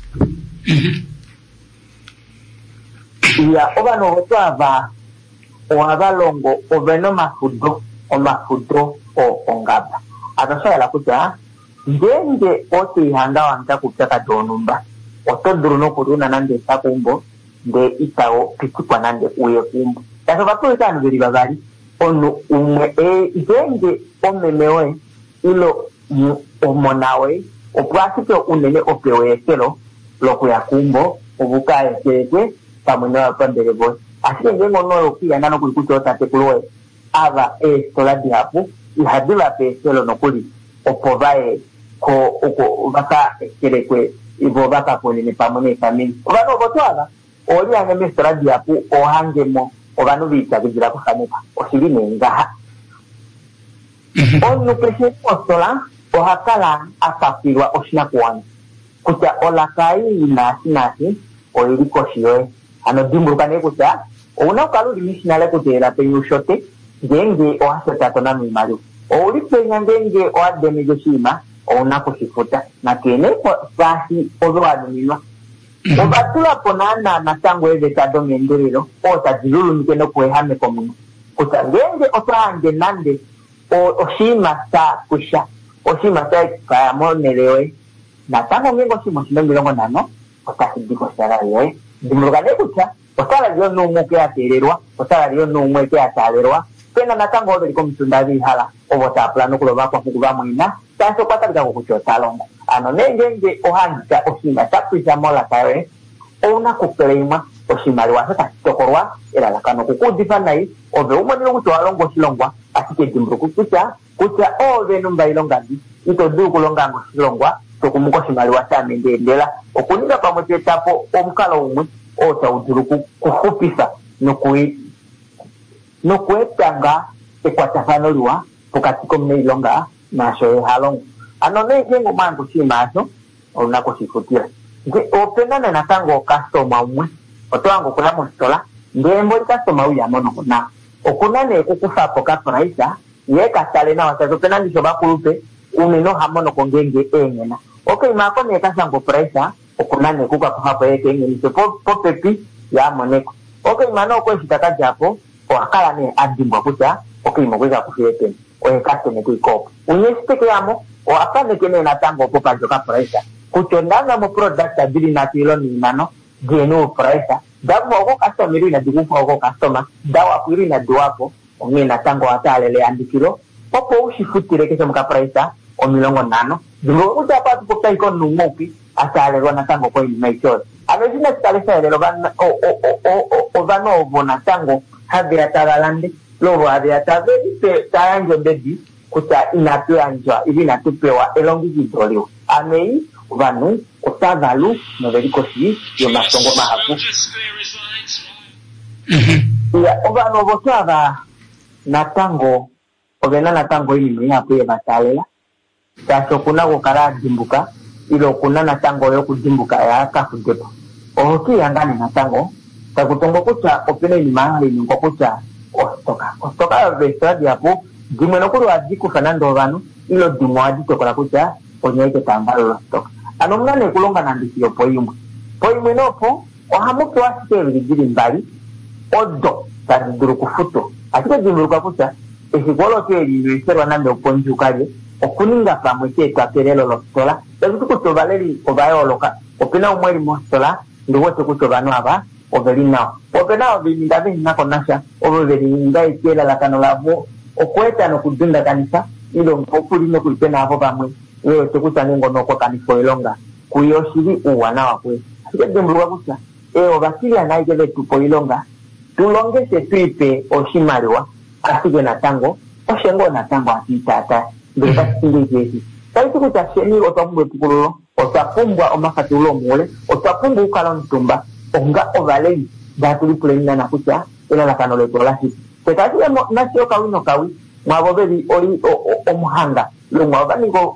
ya obano otava oabalongo obeno mafudo o ongaba atasha la kuta ngenge oti hanga wanta kutaka donumba otoduru no kuruna nande sakumbo de itao pikwa nande uye kumbo taso bato itano beri babali ono umwe ngenge omemewe ilo omonawe oplasike unene opewe kelo loko ya kumbo obuka ekekwe pamuna pandere boy asike ngengo no okia nano kulikuto tate kuloe ava sola diapo ihadila peselo no kuli opovae ko baka kerekwe ibo baka koni ni pamone family obano botwala oli anga mestra diapo ohangemo obano bita kugira kusamuka osirine ngaha onu present ostola ohakala akapirwa oshina kuwana kuta olakai nasi oiliko shiwe ano dimburukane kuta una kaluli mishinale kutera penyu shote ngenge ohasota tona mimaru oli penya ngenge oademe joshima ona kusifuta na kene kwa fasi ozoa minwa obatula ponana na tango eze tado mendorero ota dilulu mikeno kuehame komuno kuta ngenge otaange nande oshima sa kusha oshima sa kaya monelewe na tango ngengo shimo shimengilongo nano otasidiko sarayo dimurugane kuta otala liyo numu ke atererwa otala liyo numu ke atalerwa pena natango odo liko mtunda vihala obota plano kuloba kwa fukuba mwina tanso kwa tabika kukuchota longo ano nenge ohangika oshima chakwisa mola kawe ona kupereima oshimali wasata tokorwa ila lakano kukudifana ove umonilo kutoa longo shilongwa asike dimburuku kucha ove numba ilongandi ito duku longango shilongwa tokumuko shimali wasame ndela okunika pamote tapo omukalo umwe ota uduruku kufupisa nukuetanga ekwatafanoliwa pokatiko mneilonga nasho halongo ano nengo mangu chimaso onako sifutira nge openana na tango customer umwe otoango kula mostola ngembo customer uya mono kuna okunane kukufa poka price yeka tale na wasazo penani shoba kulupe uneno hamono kongenge engena okay mako ne kasango price okunane kuka kufa yeke engeni so pepi ya moneko okay mano ko shitaka japo akala ne adimbwa kuta okay mogweza kufiyete oekatene kuikopo unyesiteke yamo o apane kene na tango popa joka price kuchondanga mo product abili na tilo ni nano genu price dabu oko customer ina dikufu oko customer dawa kwiri na duwapo ongena tango atalele andikiro opo ushifutire kesho mkapraisa omilongo nano dungo utapatu kutai kon numopi atalele na tango kwa imaichoro amezina sikalesa elelo ovano ovona tango habe ataralande lobo habe ataveli pe tayanjo dedi kuta inapeanjwa ibi natupewa elongi jidolio amei vanu otavalu noverikosi yo masongo mahapu ya ovano votava natango ovena natango ini hapo ya batalela taso kuna gukara dimbuka ilo kuna natango yo kudimbuka ya kafudepo oki yangani natango takutongo kucha opene ni mahali ni kucha ostoka vestradi hapo dimeno kuru adiku Fernando vanu ilo dimwadi tokola kucha onyeike tambalo stoka anomngane kulonga nandikio poimwe nopo ohamuke wasike vigiri mbali odo taduru kufuto atike dimuru kucha esikolo keri yesero nande oponjukale okuninga pamwe chetu aperelo lostola ezuku kutovaleri obayoloka opena umweri mostola ndiwote kutovano aba overina opena obinda bina konasha overinda ikela la kanolavo okweta no kudunda kanisa ilo mpokuli no kulipena abo bamwe wewe tekutane ngono kwa kanisa ilonga kuyoshiri uwana wakwe ndemruwa kusa obasili anaike vetu poilonga tulongese tuipe oshimaliwa asige na tango oshengo na tango atitata ndeka singezi taiti kutasheni otamwe tukulo otapumbwa omakatulo mole otapumbwa ukala ntumba onga ovalei datuli kulenda na kucha ela la kanole tolasi tekati nasio kawino kawi mwabobeli oli omuhanga lo mwabaniko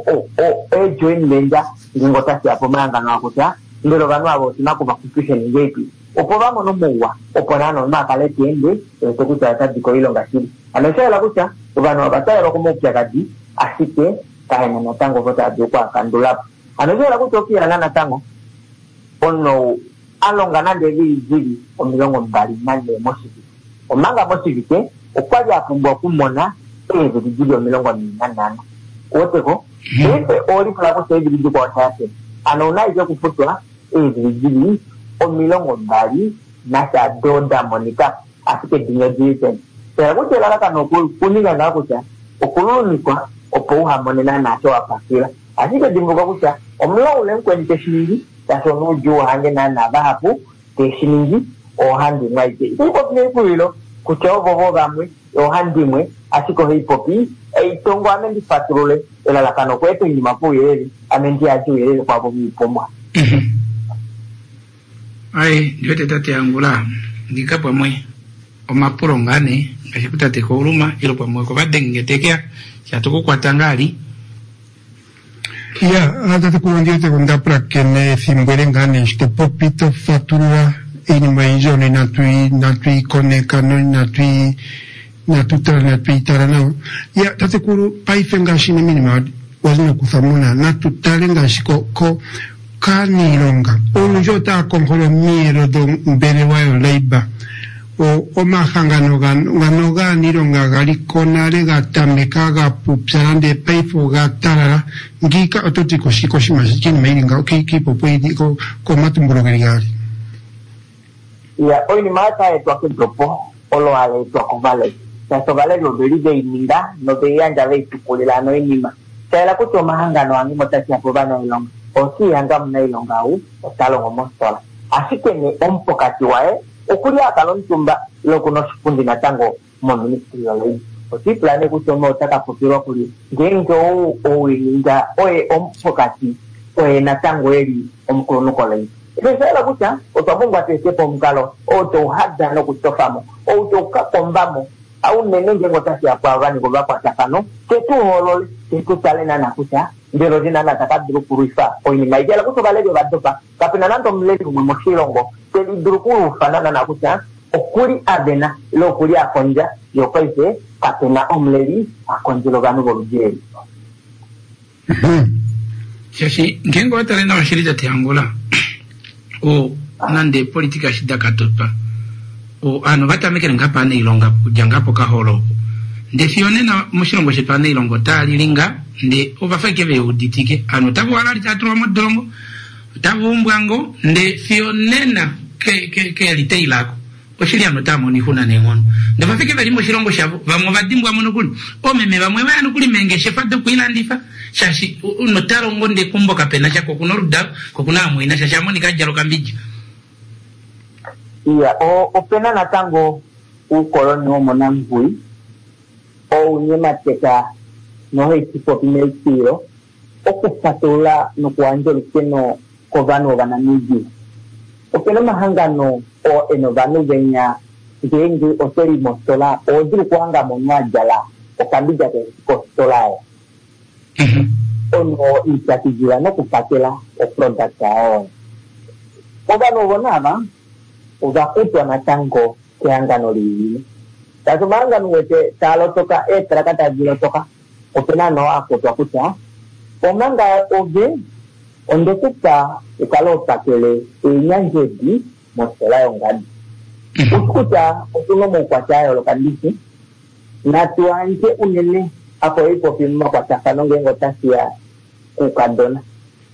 join lenja ngotasi apo manga na kucha ndelo banu abo sinakuba confusion ngepi opobamo no muwa oponano makaleti ende tekuta tadiko ilonga sili anashela kucha banu abataya bakumopya kadi asike kaena na tango vota adukwa kandulapo anashela kutokia na tango ono alonga nande vizili omilongo mbali nande mosiki omanga mosiki ke okwaja apumbwa kumona ezo vizili omilongo nana oteko efe oli plako se vizili kwa tase anaona ijo kufutwa vizili omilongo mbali nasa donda monika asike dinyo jisen tera kuchela laka no kuninga na kucha okulunikwa opoha monena nacho apakila asike dimbuka kucha omilongo lenkweni teshingi taso nuju hange na bahapu teshingi ohandi mwaike ipo nekuilo kucha obo bamwe ohandi mwe asiko hipopi itongo amendi patrole ela la kano kwetu ndi mapuye amendi ajo yele kwa bo mipomwa ai nyote tate angula ndikapwa mwe omapuro ngane ngashikuta teko uruma ilo pamwe ko badengetekea cyatuko kwatangali ya hata kuondiete kunda prakene simbere ngane shte popito fatura inima injone natui koneka no natui tarana ya tate kuru paifenga shine minima wazino kuthamuna natutale ngashiko ko kanilonga onujota konholo miro don mbere wayo leiba o mahangano ganoga nilonga galikonale gatameka gapupsalande paifo gatalala ngika ototiko shikoshima shikini mailinga kipo pwedi ko matumbulogali ya oini mata etu akintopo olo ale etu akovale taso vale lo belize ininda no beyanja veitu kulila no inima tela kuto mahangano angi motasi apobano ilonga osi anga mna ilonga u otalo ngomostola asike ni ompokati wae okulia akalon tumba loko no shupundi na tango mo ministry ya lei osi plane kutomo otaka popirwa kuli ngengo o ininda oe ompokati oe na tango eli omukulu lei Besela kucha otabungwa tesepo mkalo oto hada no kutofamo oto kakombamo au nenenge ngotasi ya kwa vani kwa kwa takano tetu holole tetu talena na kucha ndelo dina na takadru kuruifa oini maigela kuto balege badopa kapina nanto mleli mmoshilongo teli drukuru fanana na kucha okuri adena lo kuri akonja yo paise kapina omleli akonjelo ganu bolujeri Shashi ngengo atalena washirija tiangula o nande politika shida katopa o ano batamekere ngapane ilonga kujangapo kaholo nde fionena mushilongo shepane ilongo tali linga nde obafake be uditike ano tabu alali tatwa modongo tabu mbwango nde fionena ke liteilako oshili amotamo ni huna nengono ndafafike bali mo shirongo shabo bamwe badimbu amono kuli omeme bamwe banu kuli mengeshe fadde kuilandifa shashi notaro ngonde kumboka pena chako kunoruda kokuna mwina shashi amoni kajalo kambiji iya o pena na tango u koloni o monangui o unyema teka no equipo pimeitiro o kupatula no kuanjolo keno kovano vanamiji o keno mahangano o enovano venya ngengi o teri mostola o diri kuanga monwa jala o kambija ke kostolae ono itatijila no kupatela o product ao kovano vonava uvakutwa na tango keangano liwili tazo mangano wete talo toka trakata jilo toka opena no akutwa kuta omanga ove ondekuta ikalota kele inyanje di mosela yongadi ukuta okunomo kwa chayo lokandisi na tuanje unene hapo ipo pima kwa takano ngengo tasia ukadona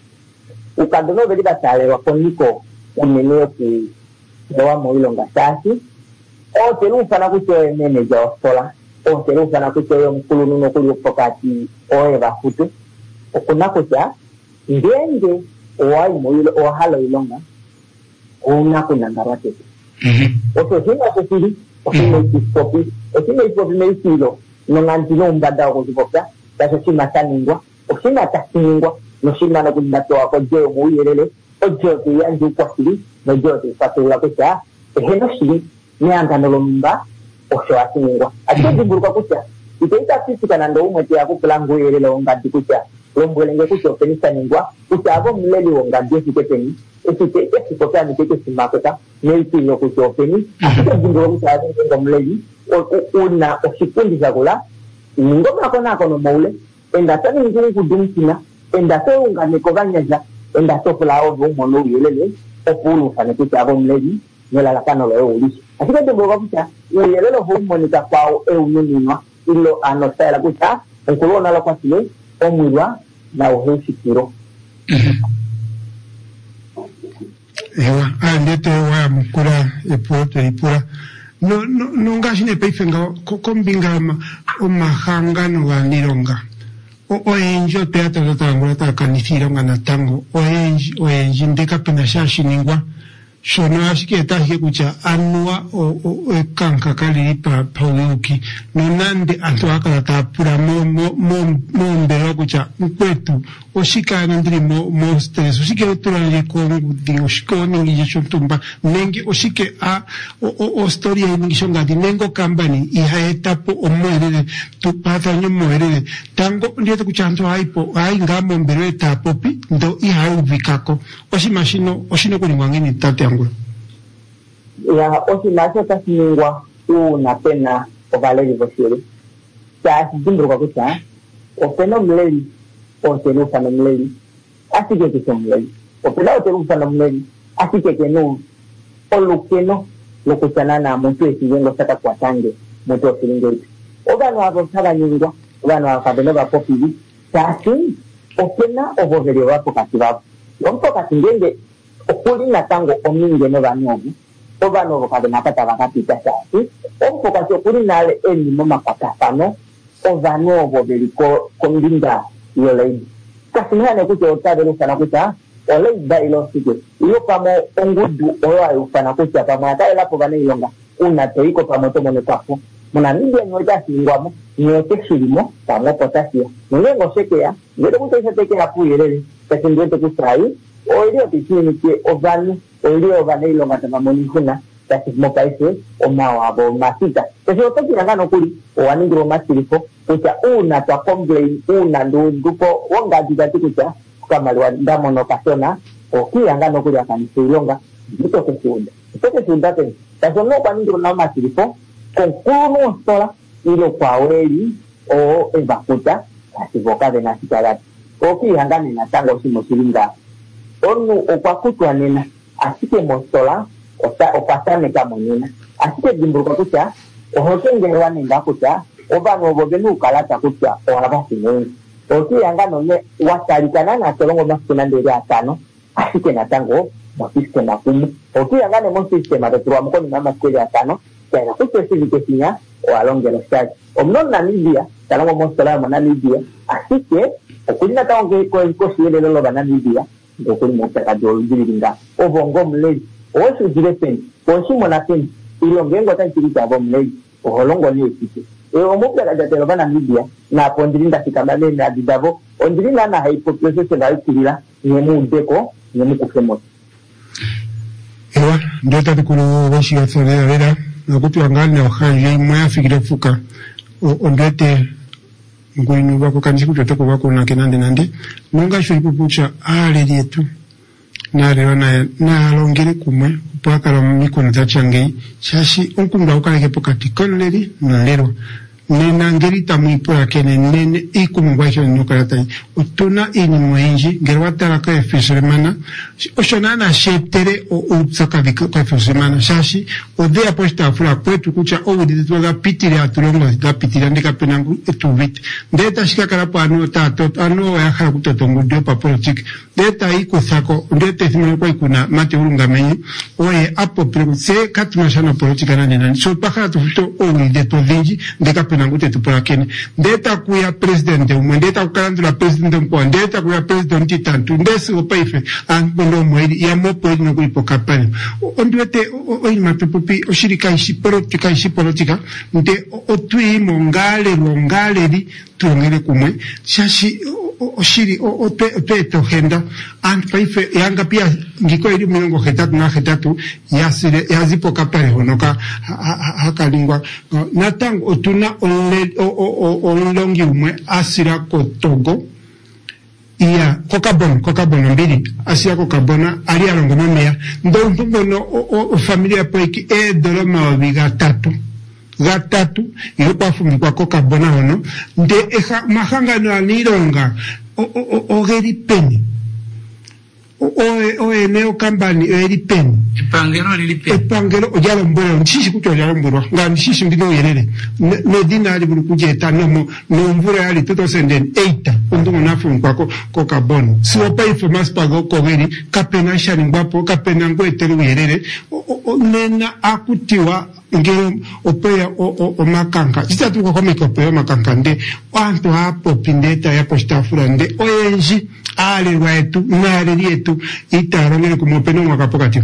vedi batale wakoniko unene ku dewa moilo ngatasi o tenu fana kucho manager ostola o tenu fana kucho mkulu nuno kuli pokati o eva futu okunako cha ngenge owai moilo o halo ilonga ona kunangarate oso hinga kusiri okino iskopi okino iskopi meisilo nongantino mbada okuzipopya taso shima taningwa okina tasiningwa no shima na kundatoa ko jeo muirele o jeo yanju kwa siri no jeo fatula kucha eheno shiri niangano lomba osho asiningwa ati diburuka kucha itaita fisika na ndo umwe ya kupulangu irele ongadi kucha lombwelenge kucho penisa ningwa utago mleli wongadi sikepeni esike sikopya niteke simaketa neitilo kucho peni asike diburuka kucha asiningwa mleli una oshikundi zakula ngoma kona kono mole enda tani ngini kudumkina enda te ungane kovanyaza enda tofla ovo mono yelele opulu fane kucha abo mleli nela la kano lo uli asike diburuka kucha yelele ho monika kwao euninwa ilo anotela kucha nkulona la kwasile omwirwa na uhesikiro ewa andete wa mukura epoto ipura no ngashine peifenga kombingama omahangano wanilonga oenji oteatro tatangula takanifira ngana tango oenji ndeka pena shashiningwa shono ashiketa hike kucha anua kanka kaliri pauki nonande antu akala tapura mbero kucha mkwetu oshika ngandiri mo stress oshike oturale kongu di oshiko ningi yeshontumba nengi oshike o story ningi shongadi nengo kambani iha etapo omwelele tupata nyomwelele tango ndiye kuchanto haipo ngamo mbero etapo pi ndo iha uvikako oshino kulingwangini tate yangu ya oshimashino tasiningwa unapena ovaleri voshiri chasi dimbruka kucha opena mleli otenu ufana mleli asike kise mleli opena otenu ufana mleli asike kenu olukeno lokuchana na mtu esigengo sata kwa tange mtu osilingo obano hapo saba nyingwa obano wakabeno wapopivi chasi opena ovoveri wapo kativapo wampo katingenge okuli na tango ominge no banobu obano bokade nakata bakapita chasi ompo kasi okuli nale eni moma kwatafano ovano ovoveri kombinga yolei kasi mhane kucho otadelo sana kucha olei da ilo sike iyo pamo ongudu owa ufana kucha pamo ata elapo bane ilonga unateiko pamo tomone kwapo muna nibia nyoja singwamo nyote shirimo pamo potasia nyengo shekea nyedo kucho isa teke hapu yelele kasi nyote kusai oilio pisini ke ovani oilio ovane ilonga tamamoni huna kasi mokaise omawa abo masita kasi otoki nangano kuli owaningiro masirifo kucha una twa complain una ndupo wonga digati kucha kama ndamo no kasona okiyanga kuli akanisilonga nditoke sunda te kasi no kwaningiro na masirifo konkunu stola ilo kwa weli o evakuta kasi vokade na sikarati okiyanga na tango simo silinga onu okwakutwa nena asike mostola opasane kama nena asike dimburuka kucha ohokengerwa ninga kucha obano bogenu kalata kucha olabasi nene okiyanga none watarikana na tolongo maskuna ndere atano asike na tango mo sistema kumu okia ngane mo sistema de tuwa mko ni mama kweli atano kana kucho sivike kinya o alongero stage omnon na Libya kana mo salama na Libya asike okulina taonge ko siele lo bana Libya ngokuli mo taka dolo jiringa ovongo mlezi osu direpen osu monapen ilongengo tanchirita bo mlezi oholongo ni ekike omupe kajatelo bana Libya na pondirinda sikabale na didabo ondirinda na hypothesis la ikirira nyemu deko nyemu kufemo ewa ndota dikulu washi yatsone vera nakutu angane ohanje moya fikire fuka ondete ngwinu bako kanji kutotoko bako na kenande nande nonga shwe pupucha ale lietu na lero na longere kumwe paka lo mikono tachange shashi onkunda ukaleke pokati konleri na lero nena ngerita muipura kene nene ikumungwaisho nyokarata utuna ini mwenji ngerwatara kwa efesemana oshonana shetere o utsaka kwa efesemana shashi odea posta afura kwetu kucha owuditwa ga pitire atulongo ga pitire ndika penangu etuvite ndeta shika karapo anu tato anu ya khara kutotongo dio pa politique ndeta iko sako ndeta thimwe kwa ikuna mate urunga menyi oye apo prese katmashana politique nani so pakara tufuto owide to vinji ndika penangu tupura kene ndeta kuya president umwe ndeta kukarandula president mpo ndeta kuya president tantu ndesi opaife angondo mwedi ya mopo ino kulipo kapani ondwete oima pepupi oshirika ishi politika nde otui mongale di tuongele kumwe shashi oshiri opeto henda anpaife yanga pia ngiko ili mwengo hetatu yazipo kapare honoka hakalingwa natango otuna onlongi umwe asira kotogo iya kokabono mbili asira kokabona ali alongono meya ndo mpungono familia poiki doloma wabiga gatatu iyo kwafungi kwa kokabona hono nde mahangano anironga ogeri peni oe neo kambani eri peni epangelo ojalo mbolo nchishi kuto ojalo mbolo nga nchishi mbino yerere no dina ali bulu kujeta no mvura yali 2008 ondungo nafu kwako kokabona siwo pa informas pago kogeri kapena shani ngwapo kapena ngwetelu yerere nena akutiwa ngero opeya o makanga chitatu kwa mikopeya makanga nde wantu hapo pindeta ya postafura nde oyenji ale wetu nale lietu itarongere kumopeno mwakapokati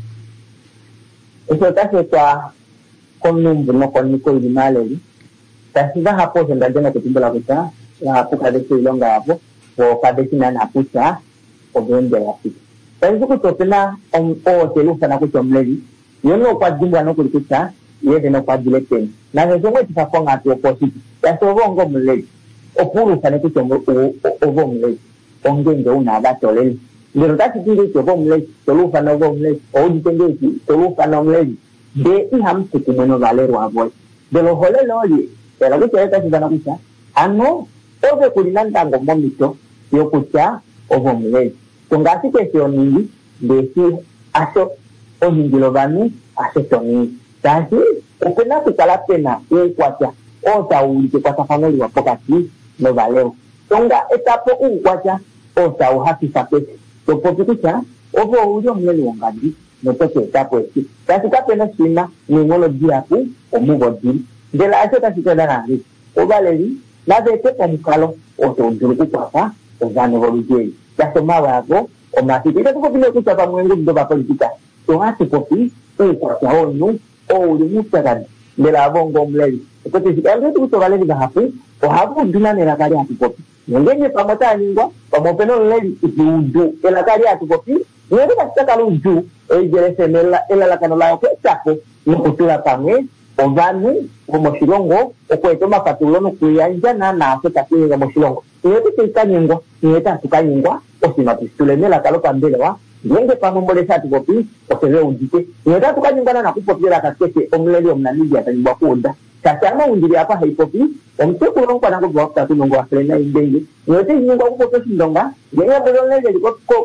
eso tase kwa konumbu no koniko ilimale tasiva hapo sendajena kutimbola kuta ya hapo kadesi ilonga hapo o kadesi na pucha o bende ya pita tasiva kutopena o telufa na kutomleli yono kwa jimba no kulikuta yede no kwa dilekeni na ngezongo tifafonga ati opposite yasovongo mleli opuru sana kutombo ovo mleli ongenge una abatoleli ngero tati tinge chobo mleli tolufa no ovo mleli oudi tenge tolufa no mleli de ihamse kumeno valero avoy de lo hole loli era kucha eta sidana kucha ano ove kulinanda ngombo mito yokucha ovo mleli tongasi kesio ningi de si aso ohingilo bani asetoni tasi upena kukala pena ukwacha ota ulike kwa family wa pokati no valeo tonga etapo ukwacha ota uhaki sapete to popikucha ovo ujo mleli wangadi no toke etapo eti tasi kapena sina ni ngolo diapu omugo di de la aseta sikela na ri ovaleri na de te pomukalo oto unduru kwa ozane volujei tasi mawago o masitita tuko pile kuchapa mwengu ndo politika to hati kopi ukwacha onu o limutsagani de la bongo mleli kote sikale tu to vale hapo o hapo duna ne la kali atukopi ngenge pamota nyingwa pamopeno leli ipudu ela kali atukopi ngenge kasaka lunju ejere semela ela la kanola ko chako no kutula pamwe ovani o moshilongo o kwetoma patulo no kuyanja na afeta kuya moshilongo ngeke sikanyingwa ngeta tukanyingwa o simapistule mela kalo pambele wa ngenge pamombole satu kopi osewe undike ngeta tukanyingana na kupopira kakete omleli omnanidi atanyibwa kuonda kasama undiri apa haipopi omteko longo na ko wakta tunongo afrena indenge ngete nyingwa kupope sindonga ngenge bolonele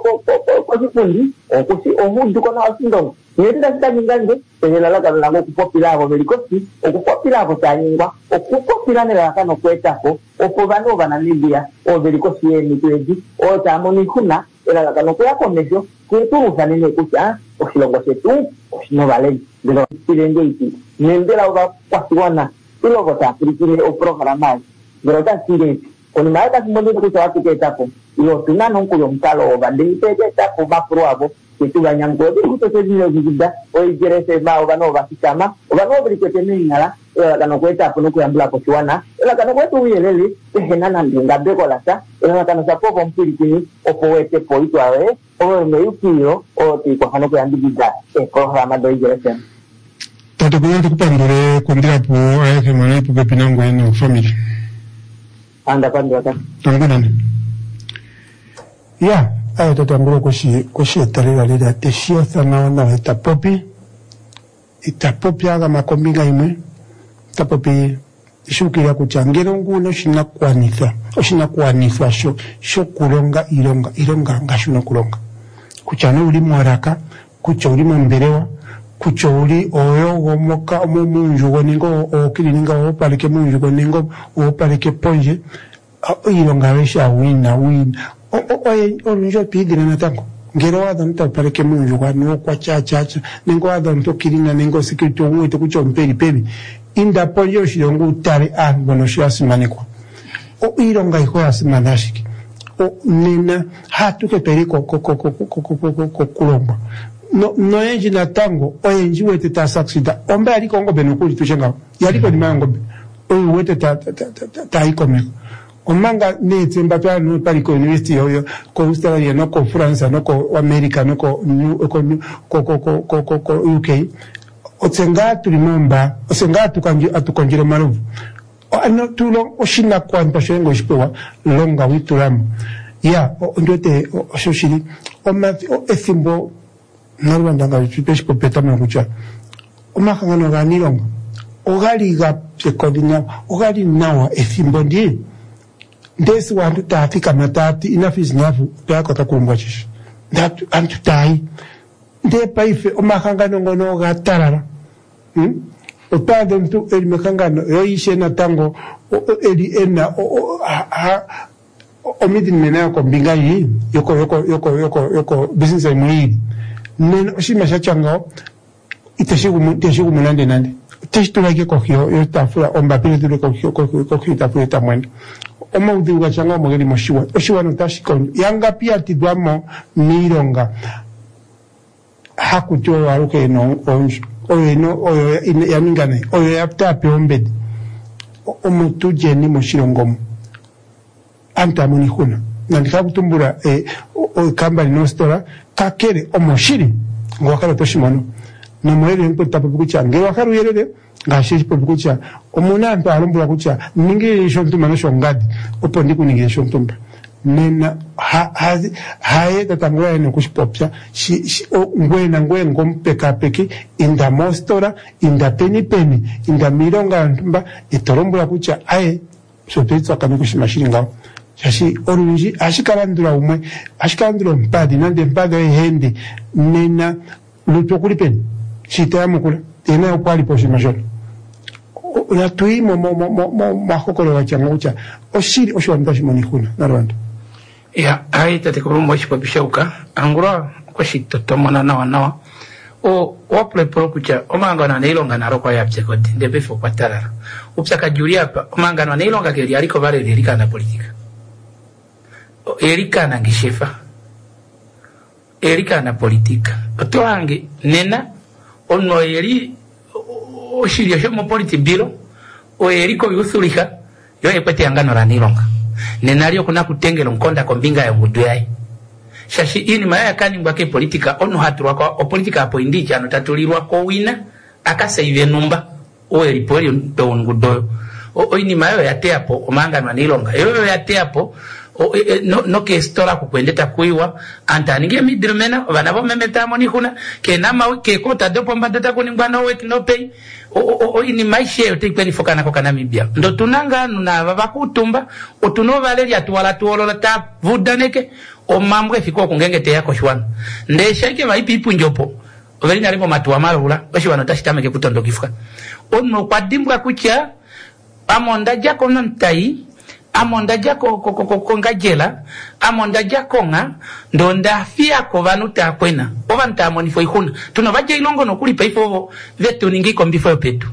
ko kundi o kusi omundu kona asindonga ngete takanyingande elala kana ngo kupopira abo belikosi okupopira abo tanyingwa okupopira ne la kana kwetako okobano bana libya o belikosi emi twedi o tamoni kuna era kano kwa komesho kuturuza nene kucha osilongo setu osino vale de silengeti nendela uba kwasiwana ilo bota kirikire o programa pero ta sire con maeta kumondo kucha watu ketapo iyo tunano nkulo mtalo bande ipeke tapo mapro que tu ganyan ko di ko te dino gida o igere se ma o gano basitama o gano brikete ningala e gano ko eta puno ko ambla ko tuana e gano ko tu yelele e henana ndinga be ko lasa e gano sa po kompirikini o poete poito ave o me ukio o ti ko gano ko andi gida e programa do igere se tato ko yatu pandore kundira po ay ke mane po ke pinango en family anda pandora tangana ya ayo tatanguro koshi etarela leda teshio sana na itapopi aga makombinga imwe tapopi ishukira kuchangero nguno shina kuanithwa sho kulonga ilonga ngashuna kulonga kuchane uli mwaraka kucho uli mberewa kucho uli oyo gomoka omunju goningo okilininga opaleke munju goningo opaleke ponje ilonga besha wina oye olunjo pidira natango ngero wada mtapareke munju kwa no kwa chacha ningo wada mtokirina ningo security omwete kucho mpeli pebi inda ponyo shilongo utare bono shiasimanikwa o ilonga iko asimanashiki o nena hatuke periko kulomba no yenji natango oyenji wete ta saksida ombe aliko ngobe nokuli tuchenga yaliko ni mangobe oyo wete ta ikomeko omanga netse mbatwa no paliko university yo ko Australia no ko France no ko America no ko UK otsenga tulimomba osenga atukonjira maruvu ano tulo oshina kwamba shengo shipewa longa witulamu ya ndote oshoshiri ethimbo narwandanga chipeshipo petama kucha omakangano ganilonga ogaliga pekodina ogali nawa ethimbo ndi ndesi wantu tati kama tati inafizi nafu peyako takumbwa chishu ndatu antu tai ndepa ife omakangano ngono gatarara otando mtu eli makangano yoishe na tango eli ena omidini mena yako mbingai yoko business ya mwili nena oshima shachangao iteshigu mulande nande teshitulake kohio yotafula ombapile tule kohio itafula itamwene omaudhi ugachanga omogeri moshiwa oshiwa notashikonyo yanga pia tidwamo milonga hakutyo waruke no onju oyo yaningane oyo yaptape ombedi omutuje ni moshilongomo anta munihuna nandika kutumbura kambali no stora kakere omoshiri ngwakala toshimono nomwele npo tapo kucha nge wakaru yerere ngashi po kucha omunanto alombula kucha ningire shontumba no shongadi opo ndiku ningire shontumba nena haye tatangwa ene kushipopya ngwe ngompeka peki inda mostora inda penny inda milonga ntumba itorombula kucha aye sopetsa kana kushimashiri ngao shashi orunji ashikalandura umwe ashikalandura mpadi nande mpadi hende nena luto kulipeni shita mukula tena ukwali poshi major na tuimo mahokolo wachangucha oshiri oshwanda shimonihuna na Rwanda ya aita te kurumbo shipabishauka angura kwashito tomona nawa o waple prokucha omanga na neilonga na roko yapche kodi ndebefo kwatarara upsaka juri hapa omanga na neilonga keri aliko vale lirika na politika erika na ngishefa erika na politika otoange nena ono eri oshiria shomo politi biro o eriko yuthulika yo epete angano la nilonga nenalio kuna kutengelo nkonda kombinga ya nguduyai shashi ini maya kani mbake politika ono hatu kwa o politika hapo indicha no tatulirwa ko wina akasaive numba o eripori ndo ngudoyo o ini mayo yate hapo omanga na nilonga yo yate hapo no que estora kukwendeta kuiwa antaninge midrimena vanavo memeta huna ke nama ke kota dopo mbandata kuningwana wek no pay ini maisha yote kwani fokana kwa Namibia ndo tunanga na vakutumba otuno valeria tuwala tuolola ta vudaneke o mamwe fiko kungengete yako shwana ndesha ke vaipipu njopo velina lipo matuwa marula bashwana tashitameke kutondokifuka ono kwa dimbwa kucha amonda jako nantai amonda jako konga jela amonda jakonga ndonda fia ko vanuta kwena ovanta amoni foi khuna tuno vaje ilongo no kulipa ifo vetu ningi kombifo petu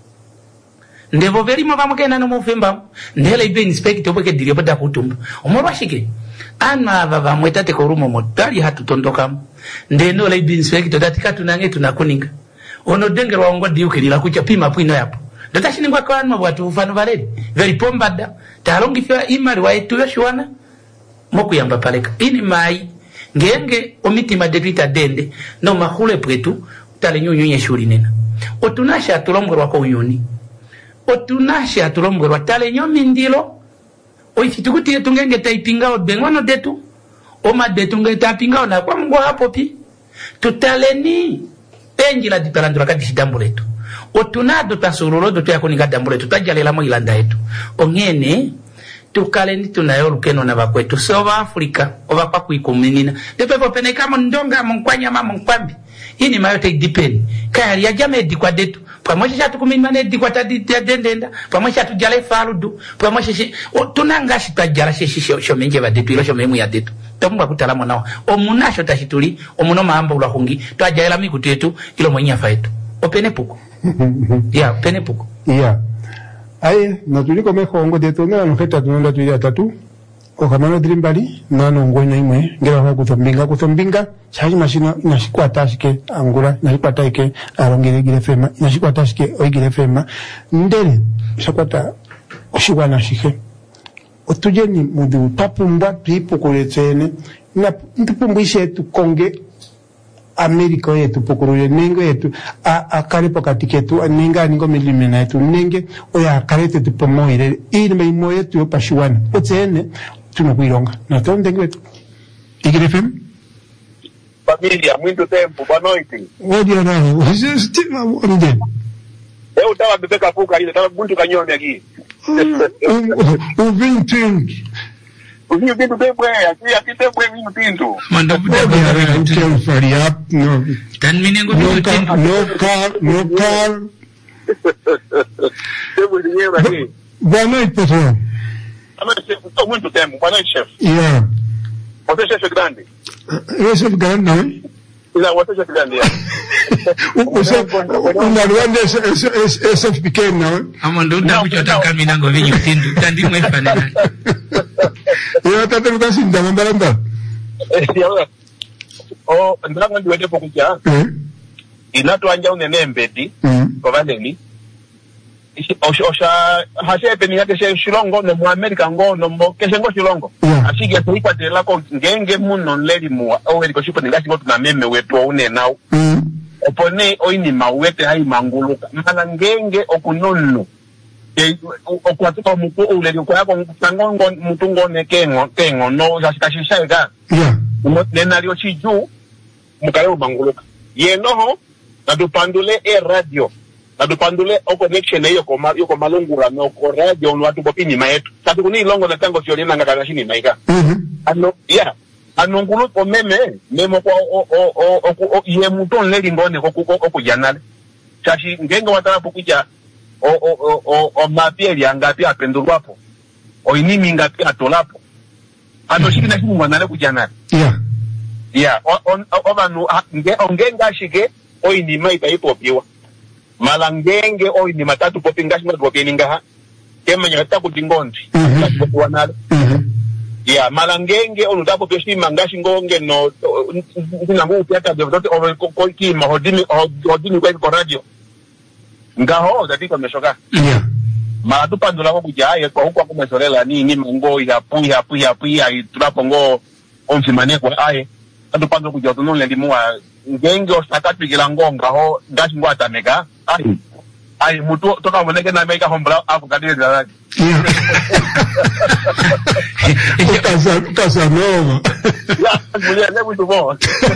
ndevo verimo vamukena no mufemba ndele ibe inspector boke dirio bada kutumba omorwa shikire ana baba mwetate ko rumo motali hatutondoka ndeno le ibe inspector datika tunange tunakuninga ono dengerwa ngodi ukirira kucha pima pwino yapo ndatashini ngwa kwa anwa watu ufano valedi veri pombada talongi fya imari wa etu yoshwana moku yamba paleka ini mai ngenge omitima deputa dende no mahule pwetu tale nyunye shuri nena otunasha tulomgorwa ko uyuni otunasha tulomgorwa tale nyomi ndilo oifitukuti tungenge taipingao bengono detu oma detu ngenge taipingao na kwa mgo hapo pi tutaleni enjila ditalandura kadi dambuletu otunado tasururo do tuyako ninga dambuletu tajalela mo ilanda yetu ongene tukaleni tunayo lukeno na bakwetu soba Afrika oba pa kuikuminina depepo peneka mo ndonga mo nkwanya ma mo nkwambi ini mayote depend kaya ya jame di kwa detu pamoja chatu kuminane di kwa tadi dendenda pamoja chatu jale faludu pamoja tunanga shitajara shomenje ba detu ilo shomemu ya detu tomba kutalamo nao omunasho tashituli omuno maamba ulahungi twajaela mikutu yetu ilo mwenye faetu opene puko ya pene puko ya aye natuliko mehongo detu ngela noketa tunonda tuya tatu okamano drimbali nano ngonya imwe ngela kwa kutombinga chaji mashina nashikwata shike angura nashikwata ike arongeregire fema nashikwata shike oigire fema ndele shakwata oshigwana shike otujeni mudu papumbwa pipo kuletene na mpumbuishe yetu konge Amerika yetu pokurule nengo yetu akarepo katiketu ninga ningo milimena yetu nenge oya akarete tupomoire ili meimo yetu yopashiwana otene tunokuilonga na tonde ngwetu igirefem familia muito tempo boa noite odia nao stima onde eu tava bebeka puka ile tava muito kanyome aqui o vintinho o vinho tinto tempo aqui tempo vinho tinto manda buda quero faria no tan minengo vinho tinto no car temos dinheiro aqui boa noite pessoal estou muito tempo boa noite chefe yeah você é chefe grande eu sou grande não não você é chefe grande una Rwanda es pequeno não amando ndakuchota kaminango vinyo tindu tandi mwefanana yo tata mutasi ndambalamba o ndango ndiwete pokucha inatwanja unenembeti kovaleni osha hasepe ningate se shilongo no mu America ngo no mo kesengo shilongo ashige tuikwatela ko ngenge muno nleri mu oweri ko shipo ningati ko tuna meme wetu unenao opone oini mawete hai manguluka mala ngenge okunonno okwatuka muko uleri ko yako tangongo mutungo nekengo no yashikashishega nenalio chiju mukayo manguluka yenoho nadupandule radio nadupandule o connection eyo ko malungura no ko radio no watu popini maetu tatu kuni longo na tango sioni na ngaka shini maika ano ya anongulu ko memo ko o ye muton leli ngone ko kujanale chashi ngenga watana pokuja o mapieli angapi apendulwapo o inimi ngapi atolapo ano shikina shimu mwanale kujanale ya ovanu ngenga shike o inima itaipopiwa malangenge o inima tatu popingashi matu popininga kemanya takutingondi wanale ya malangenge olutapo pesi mangashi ngonge no nangu piata devote ko ki mahodini kwa radio ngaho datika meshoka mala pandula ko kujaye kwa huko kumesolela nini mango ya puya tulapongo onfimane kwa aye pandula kujaye tono le limwa ngenge osakatu kilangonga ho gashi ngwata mega ai mutu toka moneke na mega hombra afu kadire dalali casa nova ya mulher é muito bom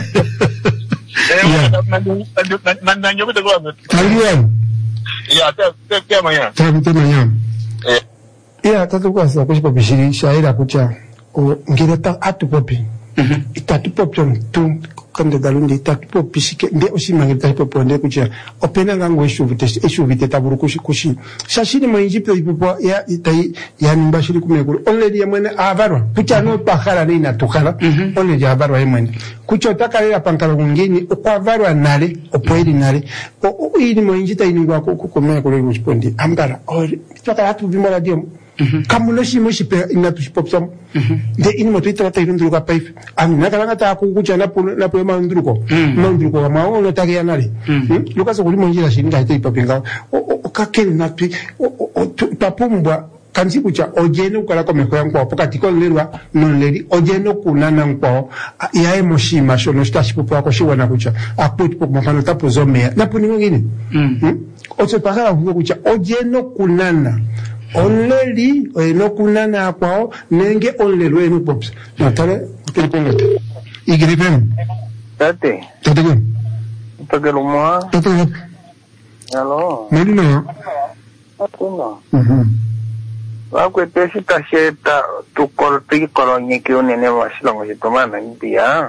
nanyo muito bom Talian ya até amanhã até amanhã ya tatu kwasa kuchipa bishiri shaira kucha o ngireta atu popi itatu popjon tu kande dalundi itatu popisike nde osimangiri tatu ponde kucha opena ngango eshuvite taburu kushi shashini mo Egypt ipo ya itai ya nimbashiri kumekuru only ya mwene avarwa kucha no pakhala ni natukhala only ya avarwa yemwene kucha takalera pankala ngini okwavarwa nale opoiri nale ili mo Egypt iningwa kukomea kule kuchipondi ambara twaka hatu bimala dio kamuno shimo shipe inatushipopsam de inmo twitra irunduka paife ani nakalanga ta kukucha napo mandruko mandruko kama ono tagia nali lukaso kulimo njira shinga ite ipapinga okakeli natwi papumbwa kanzi kucha ojeno kala komeko yankwa pokati ko lerwa non leri ojeno kunana nkwa ya emoshima shono stashipopo ako shiwana kucha apoti po mafano tapo zomea napo ni ngini oche pakala kucha ojeno kunana onleri no kunana kwao nenge onlelo eno pops natale teleponete igripem tate gwen pagelo mo tate hello melino atuna wakwe pesi tasheta tu kolpi kolonye ki unene wasilongo jitomana ndia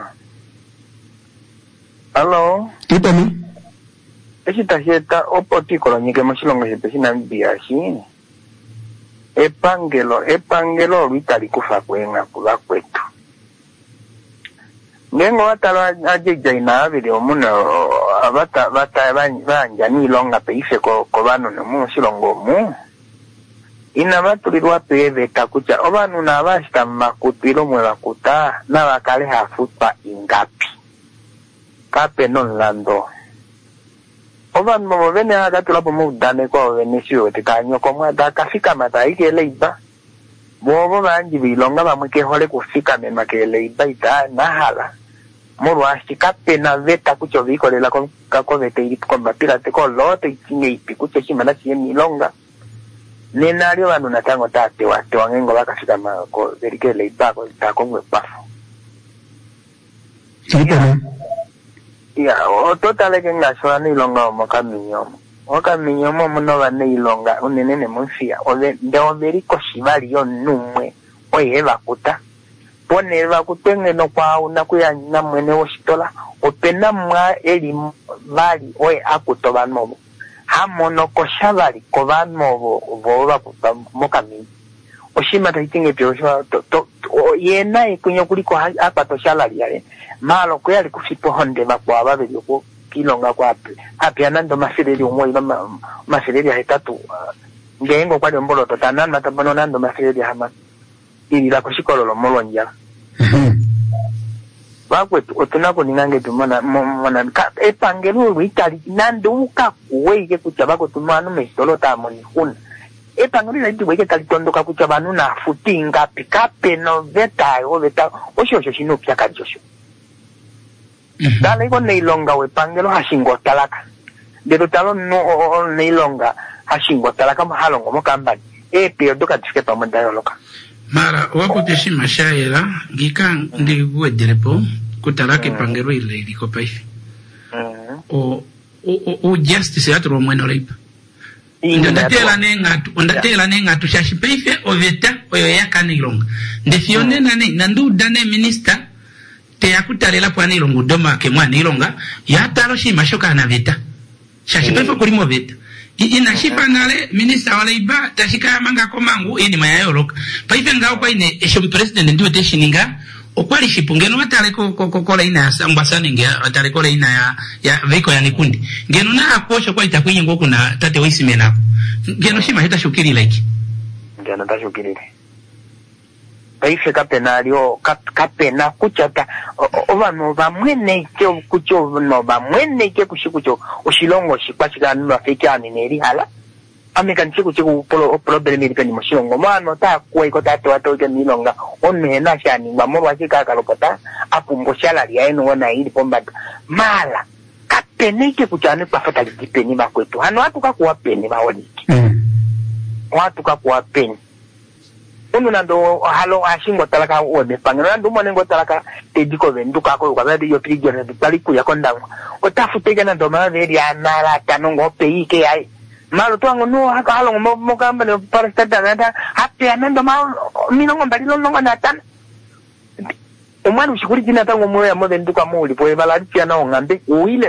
hello ipani pesi tasheta opoti kolonye ke masilongo jipesi na ndia shi epangelo luitali kufa kwenga kula kwetu ngengo watalo ajeja inaabili omuna bata banja nilonga peife ko bano nemu silongo mu ina batulirwa peveta kucha obanu na basta makutilo mwe bakuta na bakale hafupa ingapi kape non lando oban mo vene aga tulapo mo dane ko venisio te kanyo ko mada kafika mata ike leiba bobo banji bilonga bamwe hole kufika mema ke leiba ita nahala mo wasti kape na veta kucho viko lela ko kako vete iri ko batira te ko lote kinge ipi kucho chimana chi milonga nenario banu natango tate wate wangengo bakafika ma ko verike leiba ko ta ko ngwe pafo ya ototale ke ngaswa ni longa okaminyomo muno bane ilonga unenene munfia de oberi ko shibali yo numwe oye bakuta pone bakutenge no kwa una kuyanya mwene oshitola opena mwa eli bali oye akutoba nobo hamono ko shabali ko banobo bo bakuta mokami oshima taitinge pyo to yena ikunyo kuliko apato shalali yale malo ko yali kufipo honde bakwa babeli ko kilonga kwape apianando masereri umwe masereri hetatu ngengo kwa mbolo totanana tabano nando masereri hama ili la kushikolo molonja bakwe otunako ninange tumana mona epangelo witali nando uka kuwege kuchabako tumano mesolo tamoni hun epangelo la ndiwege talitondoka kuchabanu na futinga pikape no veta osho shino pya kajosho dale iko neilonga we pangelo hashingo talaka dero talo no neilonga hashingo talaka mahalongo mokambani pio doka tike pamanda yoloka mara wako teshi mashaira gika ndi wedrepo kutalaka pangelo ile iliko paifi o justice yatro mweno leipa ndatela nenga shashi paife o veta oyo yakanilonga ndefione nane nandu dane minister te yakutarela pwana ilongo doma ke mwana ilonga yatalo shi mashoka na veta shashi paife kulimo veta ina shipa nale minister wala iba tashika manga komangu ini mayayoloka paife ngao kwa ine esho president ndiwe teshininga okwali shipungeno watale kola ina ambasani ngia watale kola ina ya viko ya nikundi ngeno na akosho kwa itakwinyi ngoku na tate waisi menapo ngeno shima hita shukiri like ngeno ta shukiri paife kapenalio kapena kuchata ovano bamwene ke kucho no bamwene ke kushikucho oshilongo shikwashika nwa feka neri hala american chiku problem iri kani moshilongo mano ta kuiko tate watoke milonga onne na shani bamorwa chika kalopota apumbo shalari ya eno wana ili pomba mala kapene ke kuchane kwa fatali dipeni bakwetu hano watu kakuwa peni baoliki watu kakuwa peni unu nando halo ashingo talaka ode pangana nando monengo talaka ediko venduka ko kwa badi yo prigere bitaliku ya kondango otafutega nando maveri anala tanongo peike ai malo tuango no halo mo kamba no para stata nada happy anando mal minongo balilo nongo natan omwana ushikuri jina tango moyo ya mode nduka muli poe balaritia na ongambe uile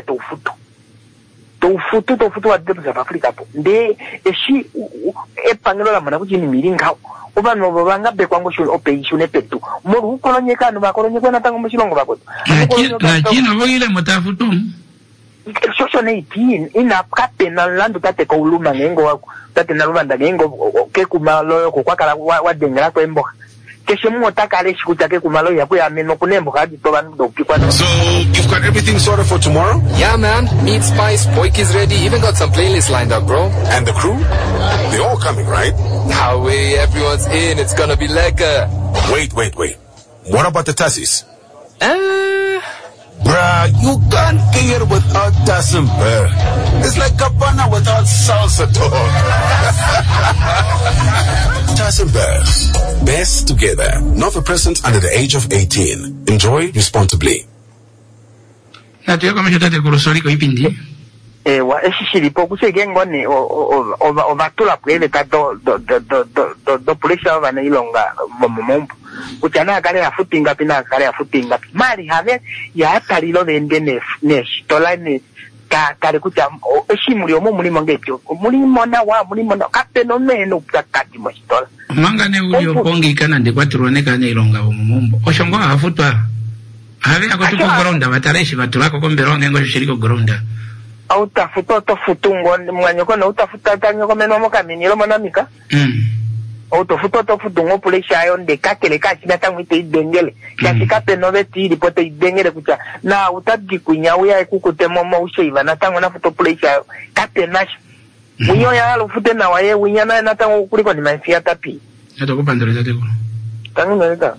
tofutu wa depo South Africa po nde eshi epangelo la mana kujini miringa oba no banga be kwango shul operation epetu mo ukolonyeka no bakolonyeka na tango mushilongo bakoto na kino boile motafutu shosho ne itin ina kapena lando tate ko uluma ngengo wako tate na rubanda ngengo ke kumalo ko kwakala wa dengera ko embo keshe mutaka ale shikuta ke kumalo ya ko ya meno kunembo kadi to bando kikwana. So you've got everything sorted for tomorrow? Yeah, man. Meat, spice, poik is ready. Even got some playlists lined up, bro. And the crew? They're all coming, right? Now way everyone's in. It's gonna be lekker. Wait. What about the tassis? Bruh, you can't get it without Tassim Bear. It's like Cabana without salsa, dog. Tassim Bear. Best together. Not for persons under the age of 18. Enjoy responsibly. Na tuyo kama shotate kurusori ko ipindi. Wa eshishiri po kusegengo ni o batula kwele ka do pressure va na ilonga bomombo. Kuchana kale afutinga pina kale afutinga. Mari have ya atarilo vende ne stola ne kale kucha eshimuri omo muri mongecho. Muri mona wa muri mona kapeno meno kati mo stola. Manga ne uli opongi kana de kwaturone kana ilonga bomombo. Oshongo afutwa. Have akotuko goronda batareshi batulako komberonga ngo shiriko goronda. Utafuta tofutungo mwanyoko na utafuta tanyo komeno mo kaminiro manamika. Autofuto tofutungo pulisha ayo ndekakele kachina tangu ite idengele. Kashika penove ti ripote idengele kucha. Na utadji kunyawuya kukute momo usheiva na tangu na futo pulisha ayo. Kate nash. Winyo ya halo fute na waye winyana na tangu kuliko ni maifia tapi. Yato kupandole tate kuru. Tangu nalika.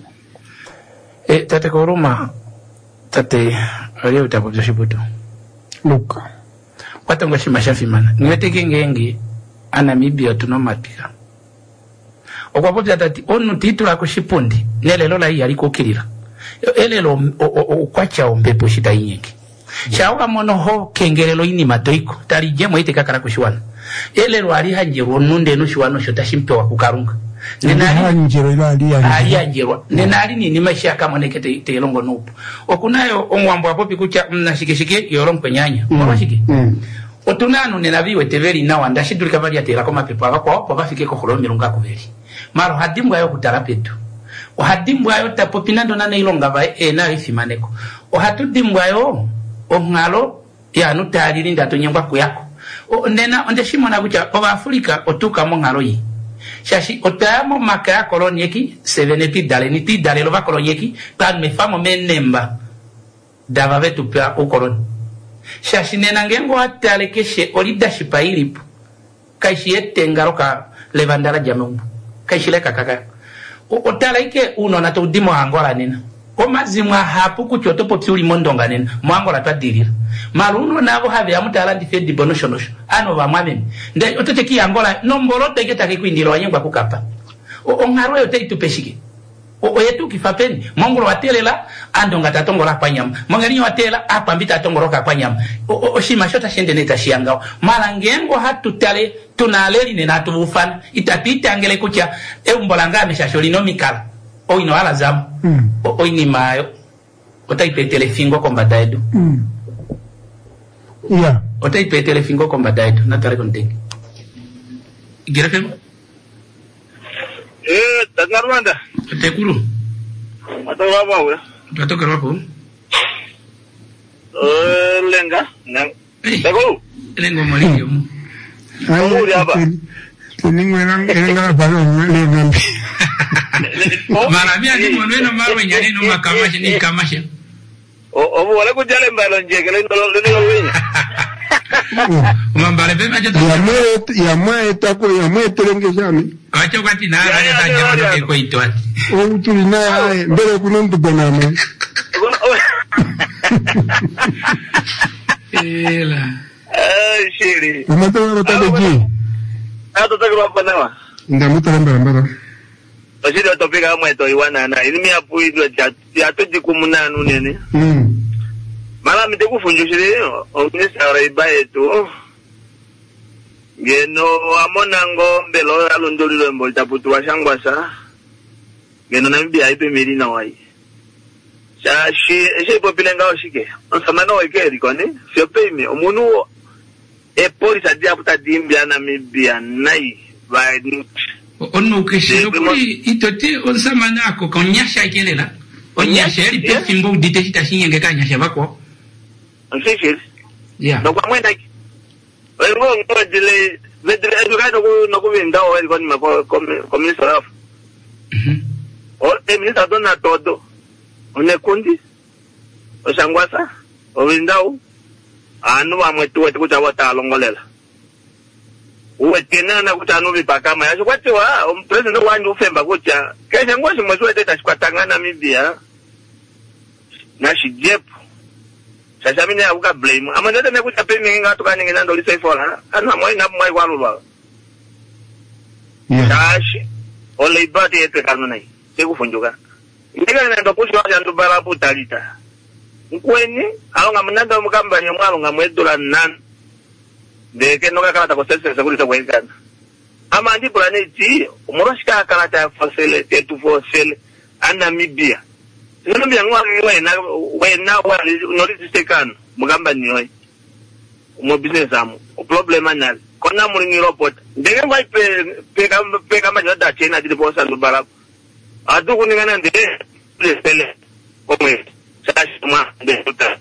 Tate kuruma. Tate alio utaputo shibuto. Luka. Watongo shimashafi mana. Niweteke ngengi anamibia tunomapika. Okwapoja tati onu titula kushipundi nelelo la iya liko kirira elelo okwacha ombepo shita inyeki shawa mono ho kengerelo ini matoiko tari jemo ite kakara kushiwana elelo ali hanjero nunde no shiwano shota shimpe wa kukarunga hanjero ila ali hanjero nenali ni maisha kama nekete telongo nupo okunayo omwambo apopi kucha mnashikishike yorompe nyanya mwashiki otunano nenabiwe teveri nawa ndashidulika bali atela koma pepo abako bafike ko kholomirunga kubeli maro hadimbu ayo kutala petu o hadimbu ayo tapopinando na ilonga ba na ifimaneko o hatudimbu ayo o ngalo ya nutali nda tonyengwa kuyako o nena onde shimona kucha o Afrika otuka mo ngalo yi shashi otamo maka kolonyeki seveneti dale ni ti dale lo va kolonyeki plan me famo menemba dava vetu pa o kolon shashi nena ngengo atale keshe leadership ilipo kaishi etengaro ka levandara jamu kaishile kakaka otala ike uno na tudimo Angola nina o mazimwa hapu kuchoto populi mondonga nina mwangola twadirira maruno nabo have ya mutala ndifedi bonoshonosho ano ba mwameni nde ototeki Angola nombolo tegeta kikwindiro wanyengwa kukapa o ngarwe otetu peshike o yetu kifapeni mongolo watelela andonga tatongola kwanyama mongani watela apa mbita tongoroka kwanyama o shima shota shende neta shiangao mala ngengo hatutale tunaleri ne natubufana itapita angele kucha mbolanga ameshasholi no mikala o ino ala zamu o ini mayo otaipe telefingo komba daido yeah otaipe telefingo komba daido natare konteng girafem Tangarwanda. Tekuru. Atau apa we? Atau kerapa? Lenga. Nang. Tekuru. Lengo malio. Kamu dia apa? Kuning merang enggak balon lengan. Malamia ni moneno marwe nyani no makamashi ni kamashi. Oh, wala ko jale balon je kelen dolo. Mambale pe macho ya mwe telenge jami acho kati na ya tajama ke ko itwa o tulina mbele kuno mbonama ela shiri mamato rotabeji ato takro apa nama ndamuta mbara Osida topika mweto iwana na ilimi apu idwa ya toji kumunanu nene mala mite kufunjushire onesa raibaye tu geno amonango mbelo alondolilo mbolta putu washangwasa geno nambi aipe mirina wai J'ai populaire nga oshike. On samana weke rikoni. Si ope mi omunu e police adia puta dimbia na mibia nai ba ni. Ono keshiro kuri itote on samana ko konyasha kelela. Onyasha ri pe fimbo diteshita shinyenge kanyasha bako. On sait yeah. Donc moi nai. Ero ngo dile vedre eduka no ko vinda o rikoni ma comme ministre. O e ministre dona todo. Onekundi osangwasa owindau anu amwetu wetu kuchawata alongolela uwetena na kutanu bipakama yacho kwatiwa president wanyu ufemba kucha kesha ngoshi mwezi wete tashikwatangana mibia na shijepu sasa mine ya uka blame amanete nekucha pemi nga tuka nyingina ndo lisa ifola anu amwai na mwai walulwa kashi ole ibati yetu kanunai siku funjuka ndika nendo kusho ya ndubara putalita nkweni alonga mnanda mukamba ni mwalo nga mwedula nan ndeke noka kala ko sese kulita kwengana ama ndi planeti umoroshika kala ta fasele tetu fosele anamibia nambia ngwa wena wali notisekano mugamba ni oi mo business amu o problema nal kona muri ni robot ndeke ngwa pe kama nyoda chena ndi bosa ndubara adu kuningana ndeke pele komwe sasa de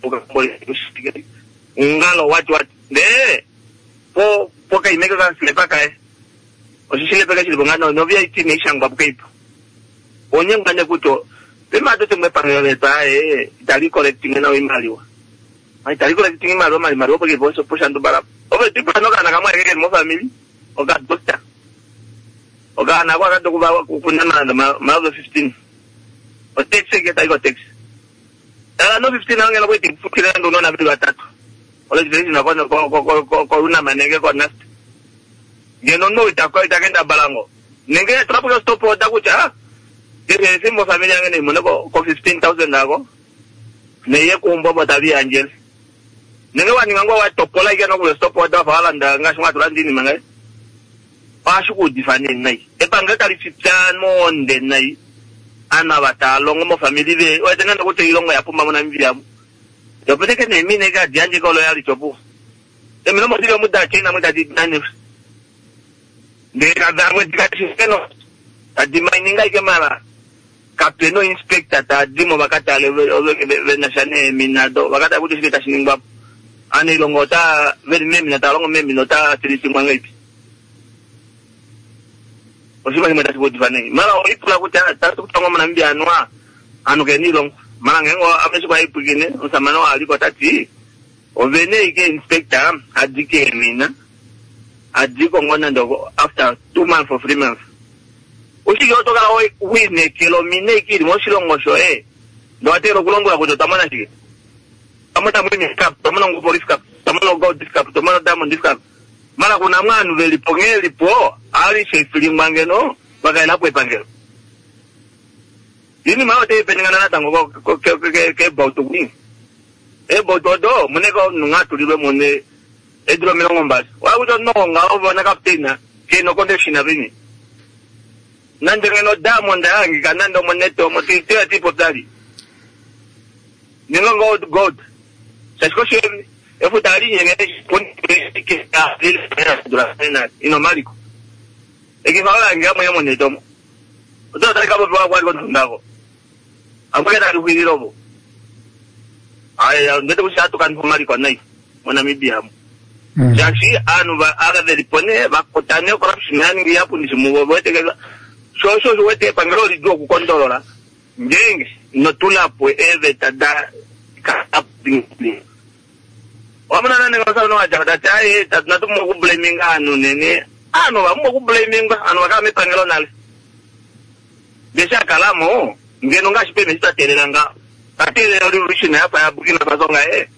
ngalo watu de po kai mega ka slepa kai o si slepa ka silibongano no via itini shangba bukepo onye ngane kuto pema to tembe panele ta itali collecting na imaliwa ai itali collecting imaliwa porque vos pushando para o tipo no kana kama yake mo family o ga doctor o ga na kwa ndo kuba kunana na ma 15 o taxi ke tai ko taxi ala no 15 angela ko ti fukira ndo no na bidu batatu ole direct na ko una manenge ko nast geno no itakenda balango nenge trapo ko stop da kucha dire simo familia ngene mo ko 15,000 nako ne ye ko mbobo tabi angel nenge wani ngwa wa topola igeno ko stop da fala nda ngashwa turandini mangai pashu ku difane nai e banga tali fitjan monde nai ana batalo ngomo family be o tena ko ilongo ya puma mona mvia yo pete ne mine ga dianje ko lo ya lichopu e mino mo diga muda china muda di nane de ga da mo diga chino adi mining ga ke mara kapeno inspector ta di mo bakata le na shane minado bakata ku diga tashiningba ani longo ta veri memi na ta longo memi no ta trisi mwangai osima ni matatu difane mara o ipula kuta tatu kutonga manambia anwa anu ke ni long mara ngengo ameshi kwa ipugine usamano aliko tati o vene ike inspector adike mina adiko ngona ndo after 2 months or 3 months oshi yoto ka o wine kilo mine ki mo shilo ngosho ndo atero kulongo ya tamana chike amata mwini kap tamana ngo police kap tamana go discap tamana diamond discap mara kuna mwana veli pongeli po ali shefili mangeno bakaela kwe pangelo yini mawo te peningana na tango ke bauto ni e bauto do muneko nunga tulibwe mone edro milongo mbasi wa uto no nga obona kaptena ke no condition abini nandenge no diamond angi kanando moneto motite tipo dali ningo god sashko shemi efutari nyenge ponike ka dura ino maliko ekifala ngamo ya moneto oto tari kabo kwa ndako ambaye ndio robo aya ndio ushatu kan maliko nai mona mibiamu jaksi anu ba aga de pone ba kotane corruption yani yapo ni mugo bote so wete pangalo lido ku kondorola ngengi no tula po eveta da ka apingi wamana nane ngasa no aja da tai na tumo ku blaming anu nene anu ba mo ku blaming anu ka me pangalo nale besha kalamo ngeno ngashipe mesita telelanga atele revolution hapa ya Burkina Faso ngae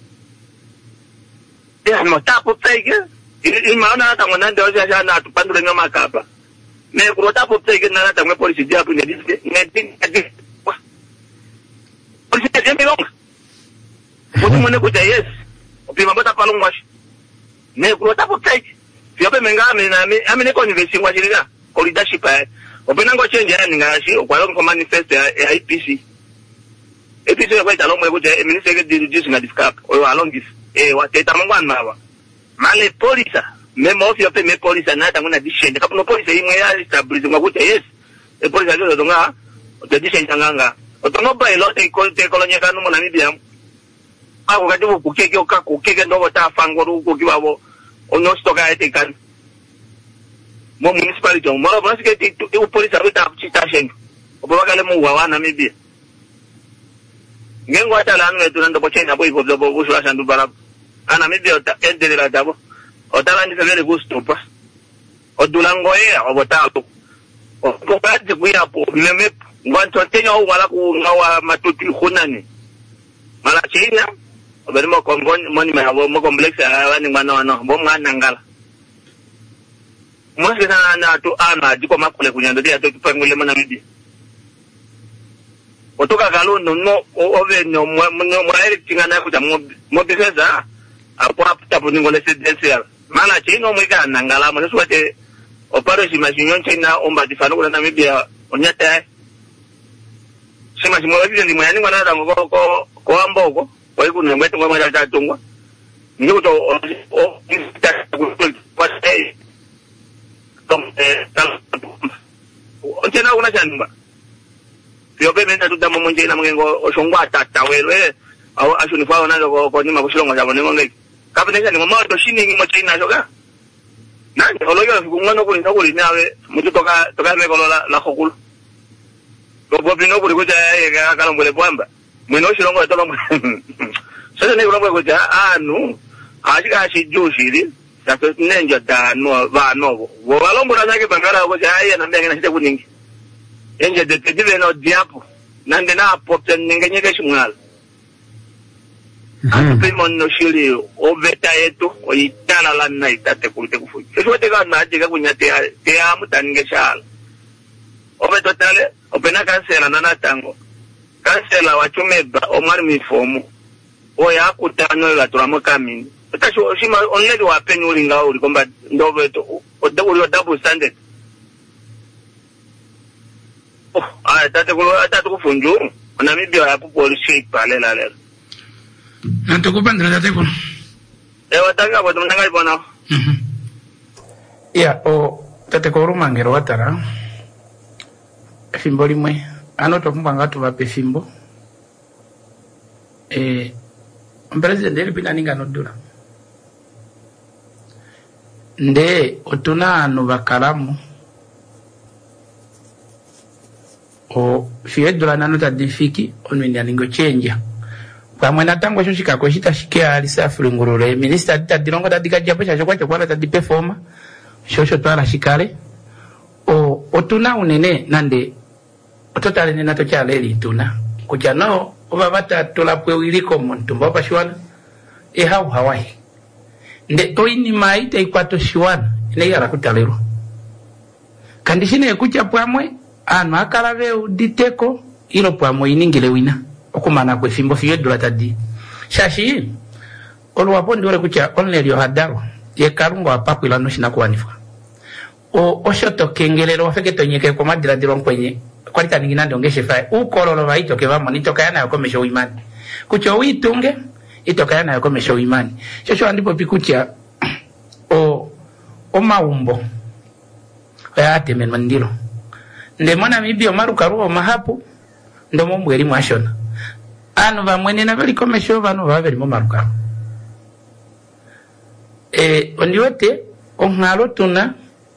ya no tapo pege imaona hata mwanande oja jana tupandule ngama kapa me kurota po pege na hata mwe polisi dia kwenye diske ngeti polisi dia milonga mtu mwene kuja yes opima bota palungwashi me kurota po pege fiape mengame na amene ko university ngwashirika ko leadership opena ngo change yani ngashi kwa lo manifest ya IPC et puis c'est vrai que l'homme est ministre de l'éducation à discap ou à longuis et wa teta mangwan mawa male police même office pe me police na ta ngona dishende kapo police imwe ya establish ngakuthi yes e police lo donga de dishende nganga otono ba elo te kolonya kanu mo Namibia ako kati ku keke okako keke ndo ta fangoru ko kiwabo ono stoka ete kan mo municipality mo ba sike te police abita chita shengo obakale mu wa Namibia ngengo atala anu etu ndo bochena boy ko dobo uswa sandu barab ana Namibia endele la dabo otala ndi vele gustopa odulango ya obotalo ko baje kuya po meme ngwanto tenya wala ku ngawa matuti khunani mala china oberimo kongon moni mo complex awani mwana wana bo mwana ngala mo sina na tu ana diko makole kunyando dia to pangule mana Namibia otoka galondo no ove no mwaere tingana kuja mo biseza apo apta boningole CDCR mana chino mwika nangala mo swate oparo simashino china omba difano kuna Namibia onyata simashimo wazidi ndi mwani ngwana da ko amboko kwa hiyo kuna mwetu ngwa ta tungwa nyo to o kwa sei ontena una chanumba yo pe menta tuta momonje na mwengo oshongwa tata wewe au ashunifa ona ko nyuma kushilongo jabo ningonge kapene ni mama to shini mo china joga nani oloyo ngano ko ndakuli nawe mutu toka me kolola la khokulu bo bino kuli kuja ga kalongole bwamba mwino shilongo to lo sasa ne kulongwe kuja anu ashika shijushiri sato nenja da no va no bo balombo na zake bangara ko ja ya na mbenge na kuningi enje de tedive no diapo nande na apopte ngenye shimwala Antupe no shiri oveta yetu oitala la naita te kurite kufu. Eso te ga na llega kunya te amu tange shala. Obeto tale opena kansela na tango. Kansela wachumeba omar mi fomu. Oya kutano la turamo kamini. Tasho shima only wa penyu linga uri komba ndobeto uri double standard. Oh, atatu kufunju. Namibia ya police pale la lelo. Nantukupa ndra tate kono. Watanga boto mnanga ibona. Ya o tate ko rumangero watara. Fimbo limwe anoto kumbanga tu bape fimbo. President elipina ninga nodula. Nde otuna no bakalamu. O fiedula nanota difiki onwenya ningo chenja. Kwa mwena tango shoshika kwa shita shikia alisafi ngurure minister dita dilongo dadika japo cha kwa chakwana tadipe forma shosho twala shikale o otuna unene nande ototale nena to cha leli tuna kuja no obabata tolapwe wiliko muntu mbapa shwana hau hawai nde toini maite ikwato shwana ine yara kutalero kandishine kucha pwamwe anu akalave uditeko ilo pwamwe iningile wina okumana kwe fimbo fiye dola tadi shashi olu wapondi ule kucha onle liyo hadaro ye karungo wapapu ila nushi na kuwanifwa o shoto kengelelo wafeke tonyeke kwa madira diron kwenye kwa lita ninginande ongeshe fae ukololo wa ito kevamo nitoka yana yako mesho imani kucho uitunge itoka yana yako mesho imani shosho andipo pikucha o maumbo ya ate menmandilo nde mwana mibio maru karuwa mahapu ndo mumbu elimu ashona anu va mwene na veli komesho vanu va veli momaruka ondiwete ongalo tuna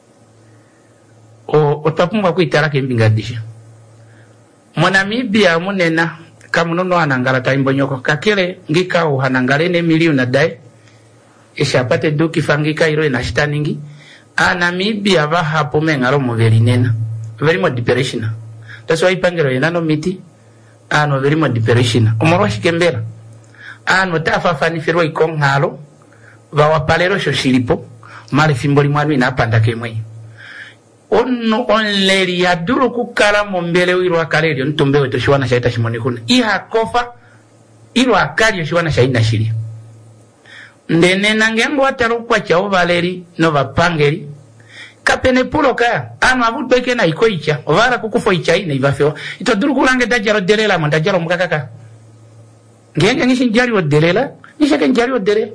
otapumwa kuitara kembingadisha Mwanamibia munena kamunono anangala taimbonyoko kakele ngika uhanangale ne miliona dai ishapate duki fangika iro ina shitaningi Namibia va hapo mengaro muveli nena very more depression that's why pangero yenano miti ano very more depression omoro shikembera ano tafa fani firwa ikong halo va wapalero shoshilipo mali fimboli mwanu inapanda kemwe ono onleri ya duro kukala mombele wiro akale dio ntumbe weto shiwana shaita shimoni kuna iha kofa ilo akali yo shiwana shaina shiri ndene nangengo wataro kwa chao valeri no vapangeri kapene pulo kaya ano abudu eke na iko icha ovara kukufo icha ina ibafewa ito duru kulange dajaro delela mo dajaro mkakaka ngenge nishinjali odelela nishake njali odelela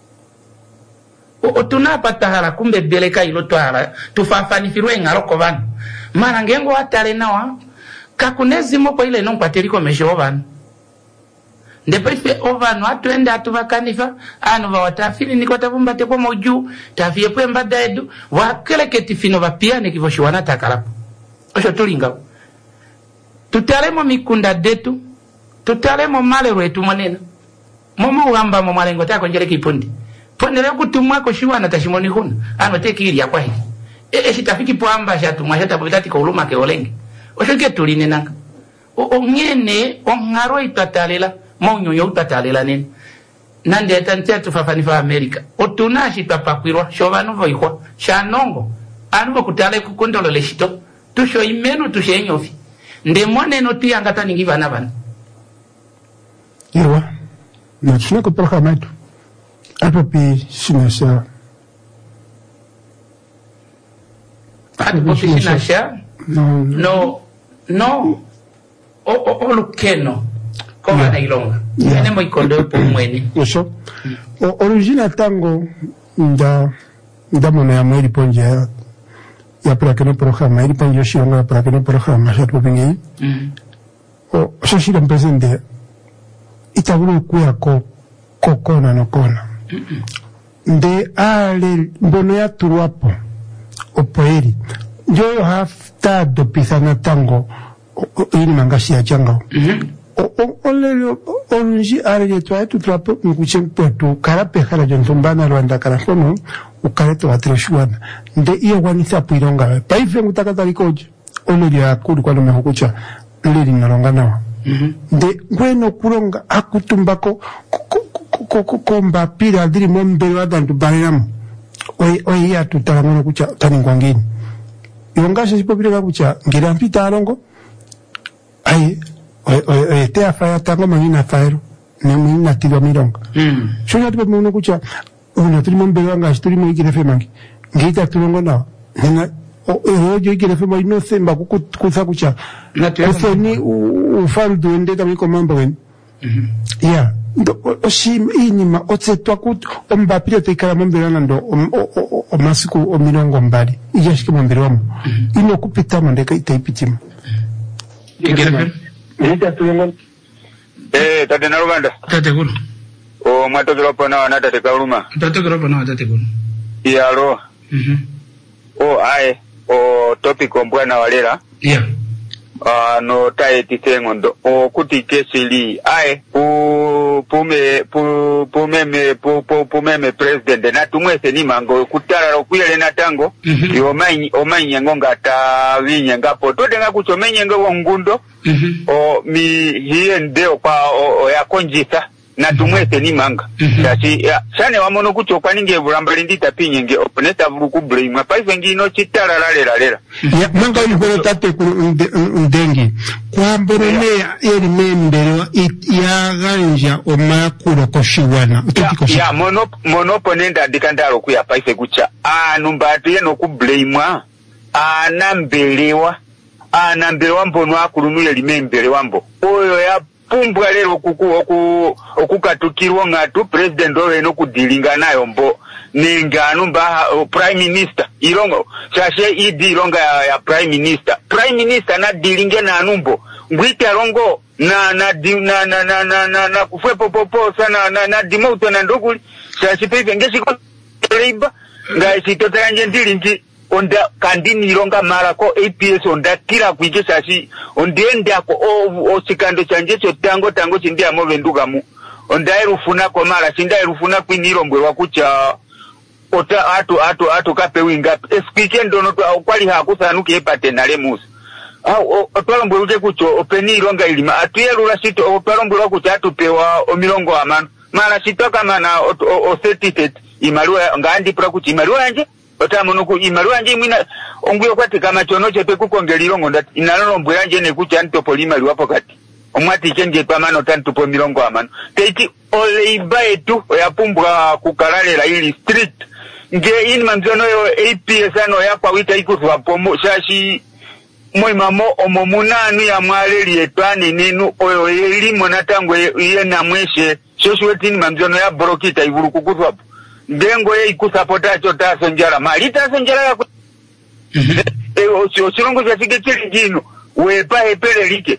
otunapata hala kumbe beleka ilo twala tufafanifirwe ngaloko bana mara ngengo atale nawa kakunezimo kwa ile nonpateliko mesho bana ndepefe ovano atuende atuvakanifa anu vawatafili niko tavumbate kwa moju tafie pwe mbada edu wakeleketi fino vapiane kivoshi wanatakalapo osho tulinga tutalemo mikunda detu tutalemo male wetu mwanena momo uamba mwalengo tako njele kipundi ponele kutumwa ko shiwana tashimoni huna ano teki ili ya kwa hili shitafiki po amba shatumwa shatapitati kwa uluma ke olenge osho ke tuline nanga ongene ongaro itatalela maunyo utatalela nini nande tantia tufafanifa Amerika otunashi tapakwirwa shovano voikwa shanongo anuvo kutale kukondolo leshito tusho imenu tushe enyofi ndemone noti angata ningi vana vana yewa na tunako programa yetu hapo pi sinasha hapo pi sinasha no olukeno koma na ilonga ene mo ikondo po mwene eso origina tango nda mona ya mweli ponje ya para que no programa ili ponje shiranga para que no programa ya to bingi o so shira presente itabulu kuya kona no kona de ale mbono ya turuapo o poeri yo hafta do pisana tango ili mangashi ya changa olunji arele twaye tutrapo nkuche mpetu karape kala jontumbana rwanda karafono ukareto watreshwana nde iyo wanisa puironga paife ngutakata likoje oleli akuru kwa lume hukucha leli nalonga nawa nde gweno kuronga akutumbako komba pira adiri mwembele wadantu bariramu oye ya tutalangono kucha tani ngwangini yongasha sipopireka kucha ngira mpita alongo aye te afaya tango mangina faero ne mwina tilwa mironga shona tupe mwana kucha una tulimo mbele wanga tulimo ikirefe mangi ngita tulongo na nena ojo ikirefe mangi no semba kukusa kucha ofeni ufaldu ndeta miko mambo wen ya ndo oshim inima otsetwa kut ombapira tekala mbele ndo o masiku o mirongo mbali ijashike mbele wamo ino kupita mandeka itaipitima ikirefe tate na Ruganda. Tate guru. O mwatokero pona wana tate kauluma. Tatokero pona wana tate guru. Iyalo. O ae, o topic ombwana walera. Yeah. No tae titengondo. O kuti kesili ae, pumeme president na tumwese ni mango kutara rokuile na tango. Omanyi ngonga ta vinye ngapo. Tote nga kuchomenye ngo ngundo. O mi hiye ndeo kwa o ya konjisa na tumwese ni manga yasi sane wamono kuchoka ninge bulambali ndita pinyenge oponeta buruku blame paife ngino chitara lalera ya manga yibolo tate ku ndengi kwa mborone eri membere ya ganja o makuro koshiwana ya mono ponenda dikandalo kuya paife kucha numbatu ye no ku blame anambelewa mbono akulunu yeli membere wambo oyo ya pumbwa lero okukatukirwa ngatu president owe no kudilinga nayo mbo ninganu mba prime minister ilongo chashe idi ilonga ya prime minister na dilinge na numbo ngwita longo na kufwe popo sana na dimoto na ndoguli chashe pepe ngeshiko leiba ngaisi totalanje dilingi onda kandini ilonga marako APS onda kila kuikesa si ondenda ko o sikando chanje cho tango chindia mo venduga mu onda erufuna ko mara chinda erufuna kwinirombwe wakucha ota atu kape winga esquike ndono to kwali hakusanuke epate na lemusa otwalombwe uje kucho openi ilonga ilima atuyerula sito otwalombwe wakucha atupewa omilongo amano mara sitoka mana o certificate imalua ngandi pra kuchi imalua nje otamonuku imalua nje mwina ongwe kwati kama chono chepe kukongeliro ngonda inalombwe nje ne kucha ntopolima liwapo kati omwati chenje pamano tantupo milongo amano teiti oleiba etu yapumbwa kukalalela ili street nge ini manzono yo APS ano yakwa wita ikuzwa pomo shashi mwe mamo omomunanu ya mwaleli etwani ninu oyo elimo natango ye na mweshe shoshuetini mamzono ya brokita ivuru kukuzwapo ndengo ye ikusapota chota sonjara malita sonjara ya oshirongo cha sigekili jino wepa hepele like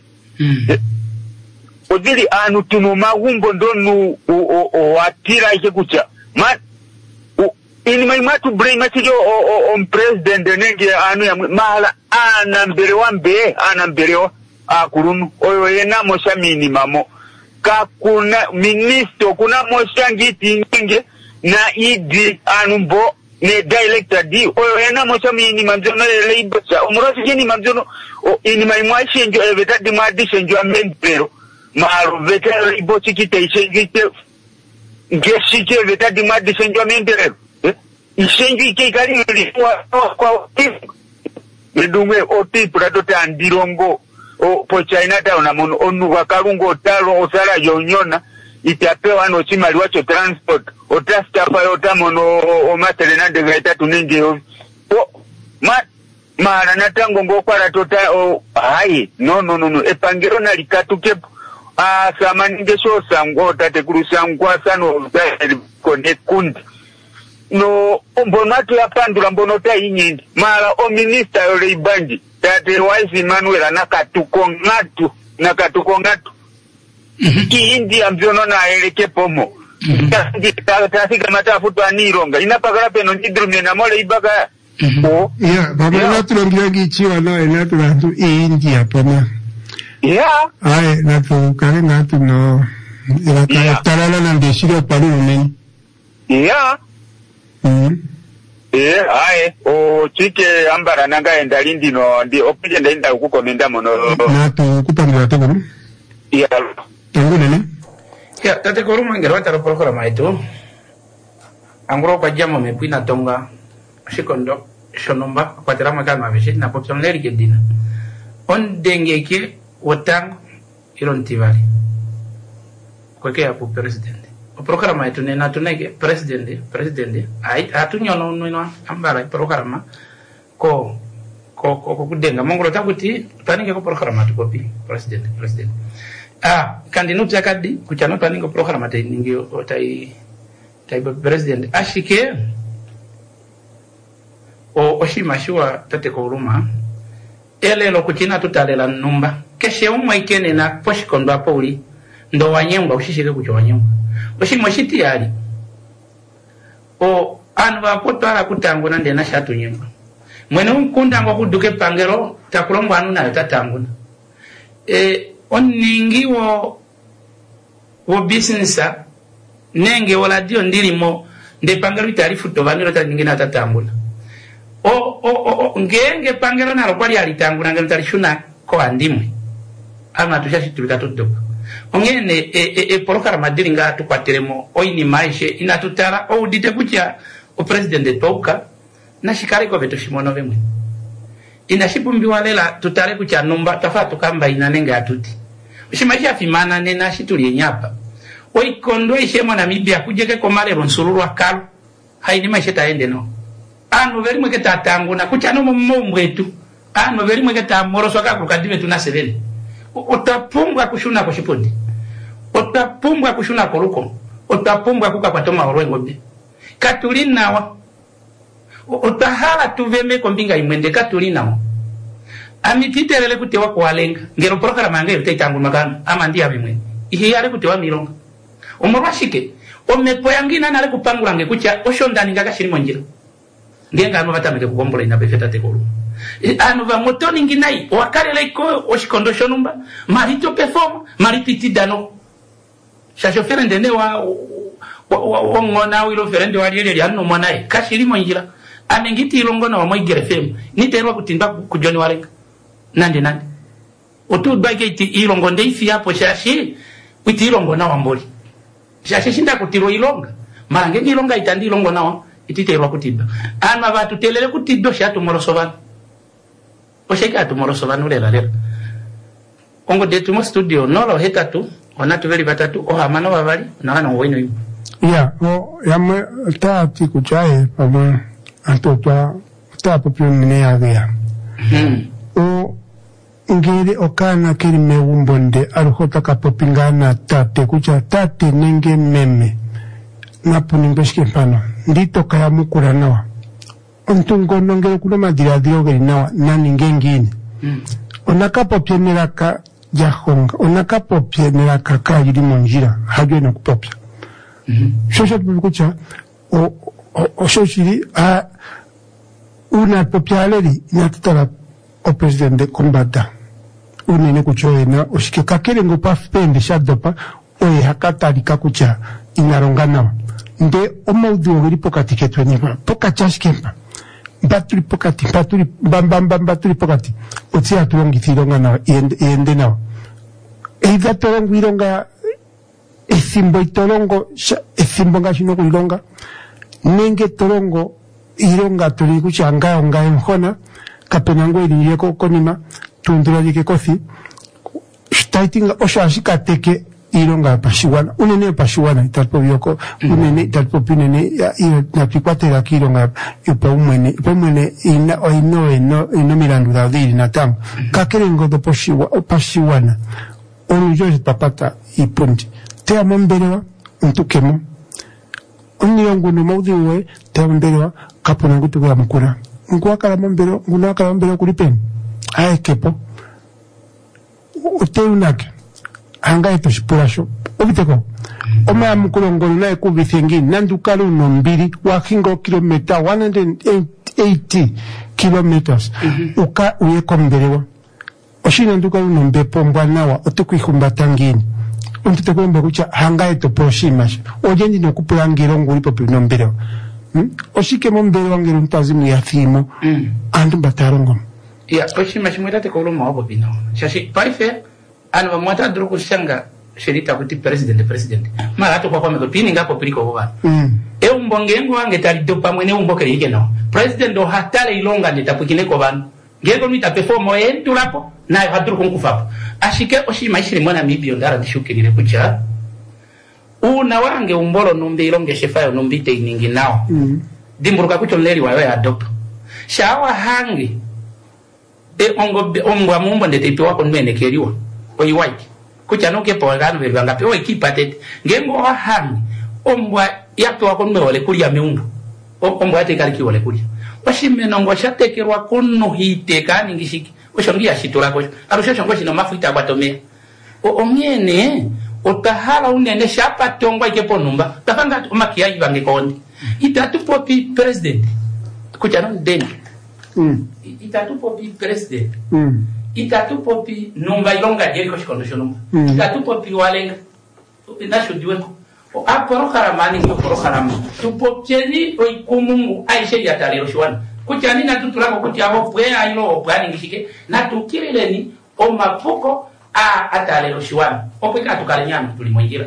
odili anu tuno magumbo ndonu watira ike kucha ini maimatu brain machige on president nenge anu ya mahala ana mbere wa akurunu oyo yena mosha minimamo kakuna ministro kuna mosha ngiti nge na idi anu mbo ne director di oyo yena mosha minimamo zono leibo cha umrosi jini mamzono ini maimwashi njo eveta di madishe njo amendero maru veta leibo chikite ishe ngite ngeshike eveta di madishe njo amendero ishengi kekali kwa medumwe oti pradote andirongo po China town amono onu wakalungo talo osala yonyona itapewa no chimali wacho transport otastafa yotamono o materena de gaita tunenge o mara natango ngokwara tota hai no epangero na likatuke samaninge so sango tate kurusangwa sano connect kundi no mbonatu ya pandula mbonota inyindi mara o minister yole ibanji tate Wise Emmanuel nakatuko ngatu ki India mbyono na eleke pomo tasika matafutu anironga inapakala peno ndidrumye na mole ibaka ya baba natulongira gichiwa no enatulantu India pomo ya ai natu kale natu no ila talala na ndeshiro palu nini ya ae o chike ambara nanga endalindi no ndi opije ndenda ukukomenda mono natu kupandira to kono ya tangu nene ya tate koruma ngero taro programa itu angro kwa jamo mepina tonga shikondo shonomba kwa terama kama veshi na popson leri kedina on dengeke wotang irontivali kwa ke apu president o programa itu nena tunege president ai atunyono no ambara programa ko kudenga mongolo takuti taninge ko programa to kopi president kandinuti akadi kuchano taninge programa te ninge otai president ashike o oshimashwa tate ko ruma ele lo kuchina tutalela numba keshe umwaikene na poshikondo apoli ndo wanyemba ushishike kucho wanyemba oshimoshiti yali o anva potara kutangu na ndena shatu nyemba mwene unkunda ngo kuduke pangero takulongo anu na tatangu oningi wo businessa nenge wala dio ndilimo nde pangero itarifu tovaniro ta nyingina tatangu ngenge pangero na rokwali alitanguna ngelo tarishuna ko andimwe ama tushashitulika tudoka ongene porokara madiri nga tukwateremo oini maishe inatutara odite kucha o president toka na shikari ko veto shimono vemwe inashipumbiwa lela tutare kucha numba tafatu kamba inanenga atuti shimaisha fimana nena shituli nyapa oikondo ishemo na mibia kujeke komale ronsuluru akalu haini maisha taende no anu veri mweke tatangu na kucha no mbwetu anu veri mweke tamoroso kakukadive tunasevele utapungwa kushuna kushipondi utapungwa kushuna koruko utapungwa kuka kwa toma orwengo bi katulinawa utahala tuveme kombinga imwende katulinawa amititerele kutewa kwalenga ngero programa nge utatangu magano ama ndia bimwe ihe yale kutewa milonga omorwashike omepo yangina nale kupangula nge kucha oshondani ngaga shirimo njira ngenga anu batameke kukombola ina befeta tekolu anu va motoni nginai wakale leko oshikondo shonumba marito perform maripiti dano shasho ferende ne wa ngona wilo ferende wa liele anu mwanae kashirimo njira amengiti ilongo na wa moigere fem niterwa kutimba kujoni walenga nande otu bageti ilongo ndeifi hapo shashi witi ilongo na wamboli shashi shinda kutiro ilonga marange ilonga itandi ilongo nawa ititerwa kutimba anu abatu telele kutido shatu morosovana osheka tumorosovana ulela ongo detu mo studio nolo hetatu onatu veli batatu ohamano babali nana wino yimo ya o yamwe taati kuchae pamwe antotwa tapo pyo nene ya o ngere okana kiri meumbonde aruhota kapopingana tate kucha tate nenge meme napuni mbeshike mpano ndito kaya mukura nawa ontungo nongere kuno madiradiro geri nawa nani ngengini onakapopye neraka jahonga onakapopye neraka kayiri monjira hajwe na kupopya shosho kucha o shoshiri una popya aleri inatutala o presidente kombata unene kuchoena oshike kakele ngopa pende shadopa oye hakatarika kucha inarongana nde omaudi ogeri pokati ketwenyepa pokachashkempa baturi pokati baturi bambamba baturi pokati otsi atulongithironga nawa yende nawa eitha tolongironga esimbo itolongo esimbo ngashino kuilonga nenge tolongo ironga tuli kucha ngaonga emhona kapenango iliyeko konima tundura yeke kothi staitinga oshashika teke ironga pashiwana unene pashiwana italpo yoko unene italpo pinene na pikwatera kironga yopa umwene ino mirandu daudiri na tamu kakerengo do pashiwana onujoje tapata ipundi te amomberewa untukemo uniyongu no maudi uwe te amomberewa kapunangu tukuya mkura ngwakala mombero kulipeni ae kepo uteunake anga eto shipurasho obiteko oma mukulongolo na ekubithengi nandukala unombiri wakingo kilomita 180 kilometers uka uyekomberewa oshina ndukala unombepo mbwanawa otukuikumbatangini untitekwembe kucha hanga eto proshimasha ojendi nokupulangiro ngulipo pinomberewa oshike mombere wangero ntazimu ya thimo andu batarongo ya oshima shimwita ko uluma wabo bino shashi paife anu bamwata duru kushanga sherita kuti president mara to kwa meko pini ngapo piliko bobana e umbongengo wange tali dopa mwene umboke yike no president o hatale ilonga nditapukine ko bana ngego mita perform yentu lapo na haduru kunkufapo ashike oshima ishiri mwana mibio ndara ndishukirire kucha una wange umbolo numbi ilonge shefayo numbite iningi nao dimburuka kucho leri wawe adopt shawa hangi ongwa mumbo ndete ipi wako nwene keriwa oyi white kucha nuke po ganu velu angapi oyi kipatete ngengo wa hangi ombwa yapi wako nwe wale kulia meungu ombwa yate kaliki wale kulia washime nongwa shatekerwa kono hite kani ngishiki oshongia shitura kocho arusha shongo shino mafuita abatomea ongene otahala unene shapa tongwa ikepo numba takanga umakia ibange kondi itatu popi president kuchano deni itatu popi president itatu popi numba ilonga jeri koshikondo shonumba itatu popi walenga nasho diweko aporo karamani ngiyo poro karamani tupopcheni oikumungu aishe ya talero shwana kuchani na tutulako kuti abo pwe ayilo opwani ngishike na tukireleni o mapuko atalero shwana opweka tukalenyana tulimwengira.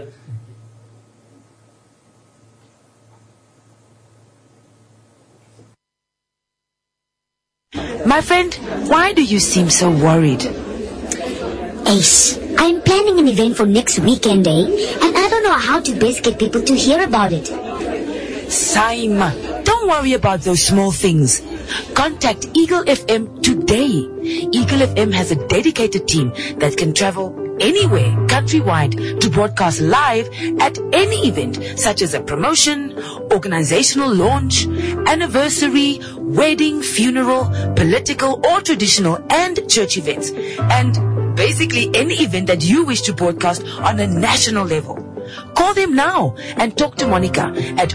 My friend, why do you seem so worried? Ace, I'm planning an event for next weekend, and I don't know how to best get people to hear about it. Saima, don't worry about those small things. Contact Eagle FM today. Eagle FM has a dedicated team that can travel anywhere countrywide to broadcast live at any event, such as a promotion, organizational launch, anniversary, wedding, funeral, political or traditional and church events, and basically any event that you wish to broadcast on a national level. Call them now and talk to Monica at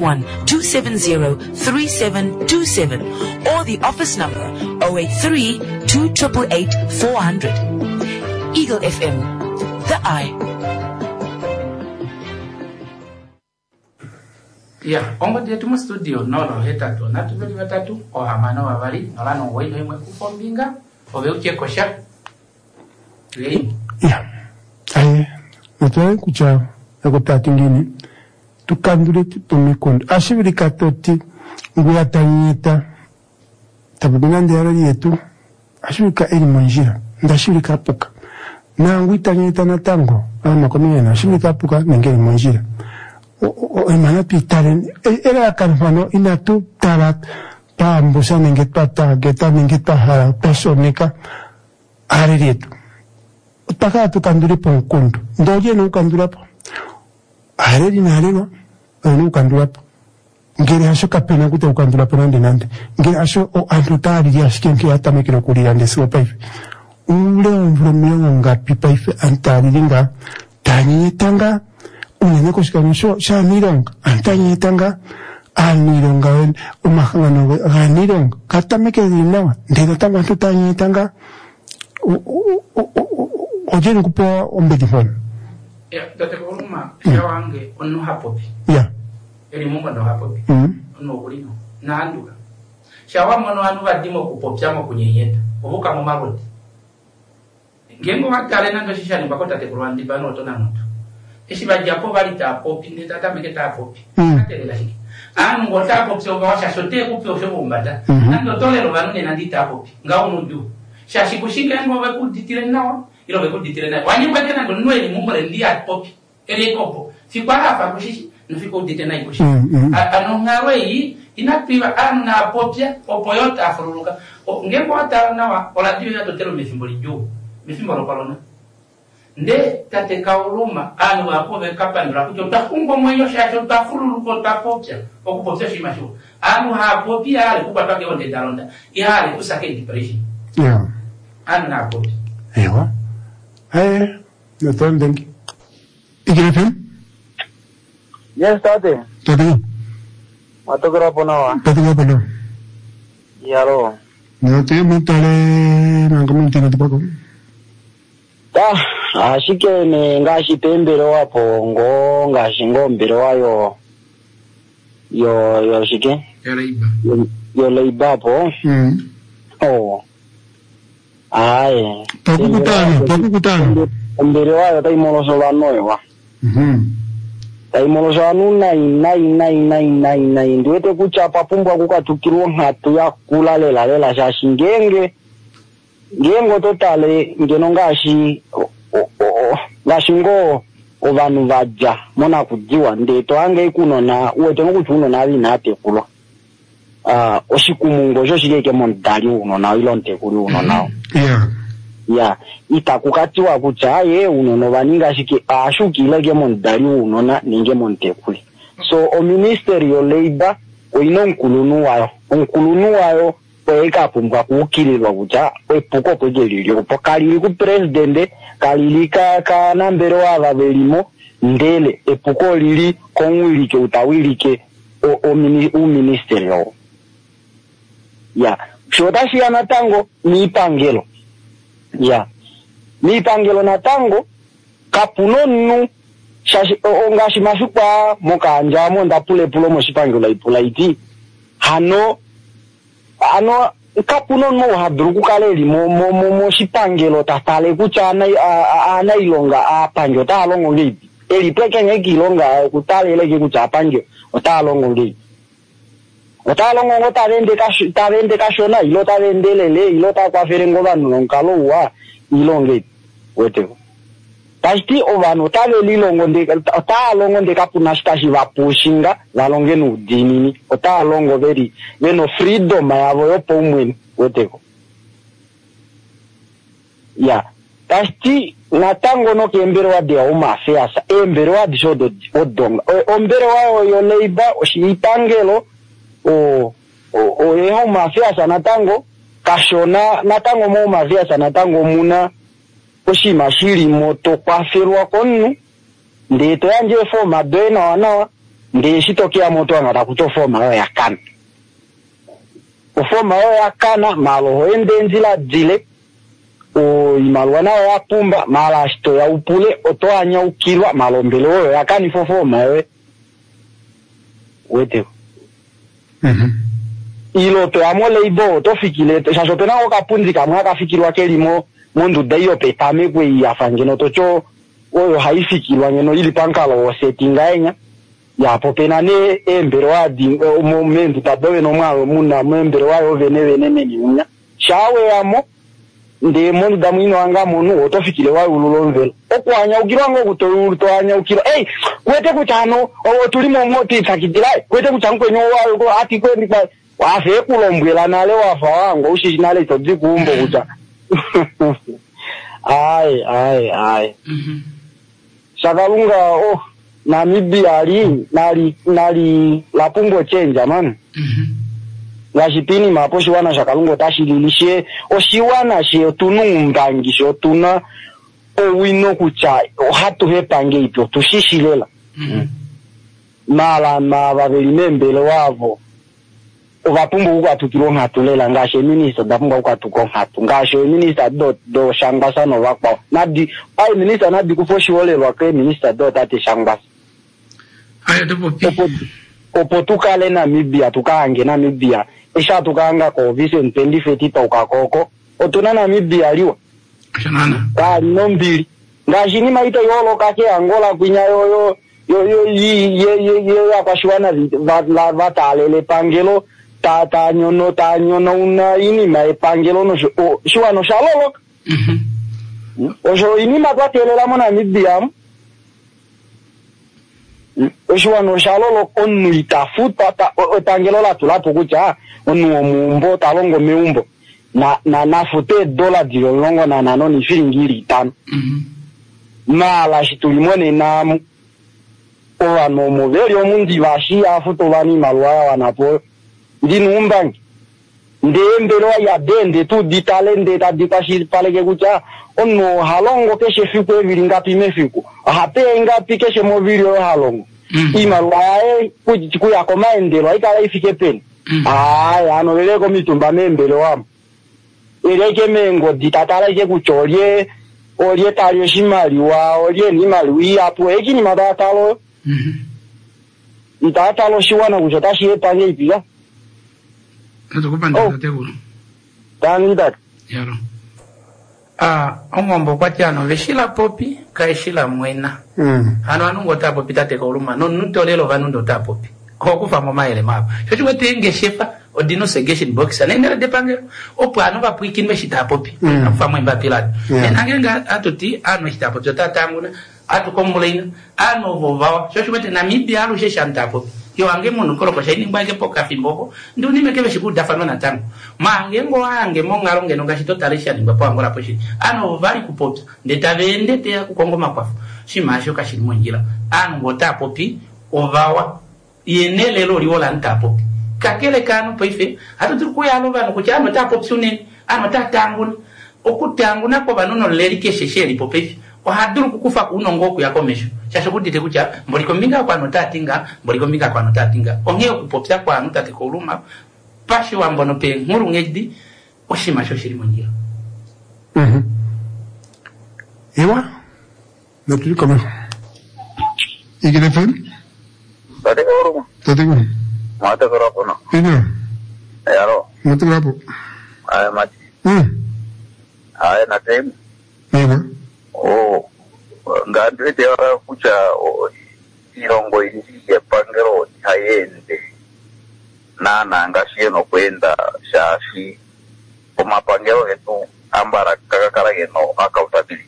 081-270-3727 or the office number 083-2888-400. Eagle FM, the eye. Yeah, ongo dia tumu studio nolo hetatu natu veli watatu o hamano wavali nolano weno imwe kufombinga ove uche kosha. Yeah, natuwe kuchao yakotati ngini tukandule tumikonde ashibiri katoti nguya tanyeta tabubinande yaro yetu ashibika eli monjira ndashibika puka na nguita nyeta na tango ama komiyena ashibika puka nengeli monjira emana pitaren era kanfano inatu tarat pa ambusa nenget pa targeta nenget pa hara personika Areretu. Utaka tukandure po nkondo. Ndoje no kandura po. Areri na arero no kandura po. Ngere asho kapena kute ukandura po nande. Ngere asho o antutari ya shikenke atamekero kulirande so paife. Ule mvulomyo ngapi paife antaliringa tanyitanga unene kushikanisho sha nironga antanyitanga anironga wen umahangano ganirong katameke dinawa ndero tanga tutanyitanga ojeni kupo ombedifon ya date kuruma yawange onno hapopi ya eri mungu no hapopi onno kulino na anduka shawa mono anu badimo kupopya mo kunyeyeta obuka mu marodi ngengo makale nando shishani bakota te kurwandi bano tona muntu esi bajapo bali ta popi ndeta tameke ta popi atela hiki anu ngota popi washa sote kupi osho umbata nando tolero banone nandita popi ngao mundu shashi kushika ngo bakuditire nawo ilo bakuditire nawo wanyimba tena ngo nwe ni mumure ndia popi ele kopo fikwa hapa kushishi nufiko udite na ikushi ano ngawe yi inapiwa anu na popia opoyota afuruluka ngengo ata nawa oladio ya totero mefimboli juu mifimbo palona nde tate kauluma anu akove kapandura kucho takungo mwenyo shacho tafulu ko tapopya okupopya shimasho anu hapopya ale kupata ke onde dalonda ihale kusake depression yeah anu na popya ewa no tondengi igrefen yes tate matokera ponawa patokera pono yaro no te mutale nangamunti na tupako ashike ne ngashipembero wapo ngo ngashingombero wayo yo shike yo leiba po pakukutano mbero wayo taimoloso lanoewa taimoloso anu nai ndiwete kuchapa pumbwa kukatukirwa nhatu ya kulalela shashingenge ngengo totale ngeno ngashi ngashingo ovanu vaja mona kudziwa ndeto ange kuno na uwete ngokuti uno na vinate kulwa oshikumungo sho shireke mondali uno na ilonte kuli uno nawo ya itakukatiwa kuti aye uno no vaninga shike ashukile ke mondali uno na ninge monte kuli so o ministry yo labor oino nkulunu wayo eka pumbwa kukirirwa kuja epuko kwegelilyo pokalili ku president kalili ka nambero ava belimo ndele epuko lili konwilike utawilike o ministeri yo ya shotashi ya tango ni pangelo ya ni pangelo na tango kapunonu shashi ongashi masupa mokanja monda pule pulo moshipangelo ipulaiti hano kapuno no hadruku kaleli mo shipangelo tatale kucha ana ilonga apanjo talongo ngipi eli peke ngeki ilonga kutale leke kucha apanjo otalongo ngipi otalongo ngotarende kashona ilo tarendelele ilo takwaferengo banu nonkalo wa ilonge wete tasti ovano tale lilongo talongo ndekapuna shikashi vapushinga valonge nudinini otalongo veri veno freedom yavo yopo umweni weteko ya tasti natango no kembere wa de umafeasa embere wa dishodo odonga ombere wa yo labor oshipangelo o yeho mafeasa natango kashona natango mo mafeasa natango muna oshima shiri moto kwaferwa konnu ndeto yanje foma dwena wana ndeshitokea moto angata kutofoma yo yakana ufoma yo yakana malo hoende nzila dzile o imalwana ya pumba mala shito ya upule otoanya ukilwa malo mbele yo yakani fofoma yo wete ilo to amole ibo to fikile shashopena okapunzika mwaka fikirwa kelimo mundu dayo petame kwe yafangeno tocho oyo haifikirwa ngeno ili pankalo osetinga enya ya popena ne embere wa di momentu tadowe no mwalo muna membere wa ovene neni unya shawe amo nde mundu damwino anga munu otofikile wa ululonvela okwanya ugirwa ngo kutoruto anya ukira kwete kuchano tulimo moti takidira kwete kuchangu kwenyo wa ati kwendi kwa wafe kulombwela nale wafa wangu ushishinale todzikumbo kucha Ai. Shakalunga Namibia nali lapumbo chenja man. Ngashipini mapo shiwana shakalungo tashililishe oshiwana she tunumbangi she tuna owino kucha hatu hepange ipyo tushishilela. Mala babelimbele wavo ovapumbu ukwatukironga hatulela ngashe minister dapumba ukwatukonga ngashe minister do shangasa no wakwa nadi ai minister nadi kufoshiolelwa ke minister do tate shangasa ayo tupopi opotukale Namibia tukaange Namibia esha tukanga ko Vincent Pendifeti toka koko otuna Namibia liwa shanana kali nombili ngashini maita yolo kake Angola kwinya yo akashwana vatalele pangelo ta nyono una inima epangelo no shwano shalolo ojo inima twatelela mona Namibia shwano shalolo onu itafuta epangelo la tulapo kucha onu omumbo talongo meumbo na fute dola dilongo na nanoni firingiri 5 mala shitulimone na no moveri omundi bashi afuto bani malwaya wanapo ndinumbangi ndembero ya dende tu ditalende tadikashi paleke kucha ono halongo keshe fiku eviringa pimefiku hape ngapi keshe moviri halongo imalwaya kuya komaendero aikala ifike peni ano leleko mitumba membero wamo eleke mengo ditatala ke kucholie olie talio shimaliwa olie ni malwi apo ekini madatalo Itatalo shiwana kuchota shiye pange ipiga. Tukupanda tegulu. Tani that. Yaro. Omombo kwatiano veshila popi kaishila mwena. Ano anungo ta popi tate koluma no ntolelo vanundo ta popi. Kokufa mama ele mapa. Chochwe tenge shefa odino segation box anendera depange opano bapwikin meshita popi. Afa mwemba pilati. Nenangenga atoti ano shita popi tatanguna. Atu komulina ano vovawa shoshwete Namibia alu sheshantapo yo ange munu kolo shini ngbaje poka fimbobo nduni mekebe shikuda fano na tango mange ngo ange mongalo ngeno ngashito talisha nimba po angola poshi ano vali kupota ndetavende te kukongoma kwafu shimasho kashili mwenjira ano ngota popi ovawa yenele lo liwola ntapo kakele kanu poife atu tukuya alo vano kuchano tapo tsune ano tatangu okutanguna ko banono lerike shesheli popefi ohaduru kukufa kunongo kuyakomesho shashokudite kucha mbolikomminga kwano tatinga ongeyo kupopya kwano tatekoluma pashi wambono pe nguru ngedi oshima shoshiri munjira ewa no plus comment téléphone tadego mata karapo no yaro mata karapo ay mati ay na tem ewa ngandete kucha irongo inji pangero hayende nana ngashino kwenda shashi omapangero etu ambara kakakara geno accountability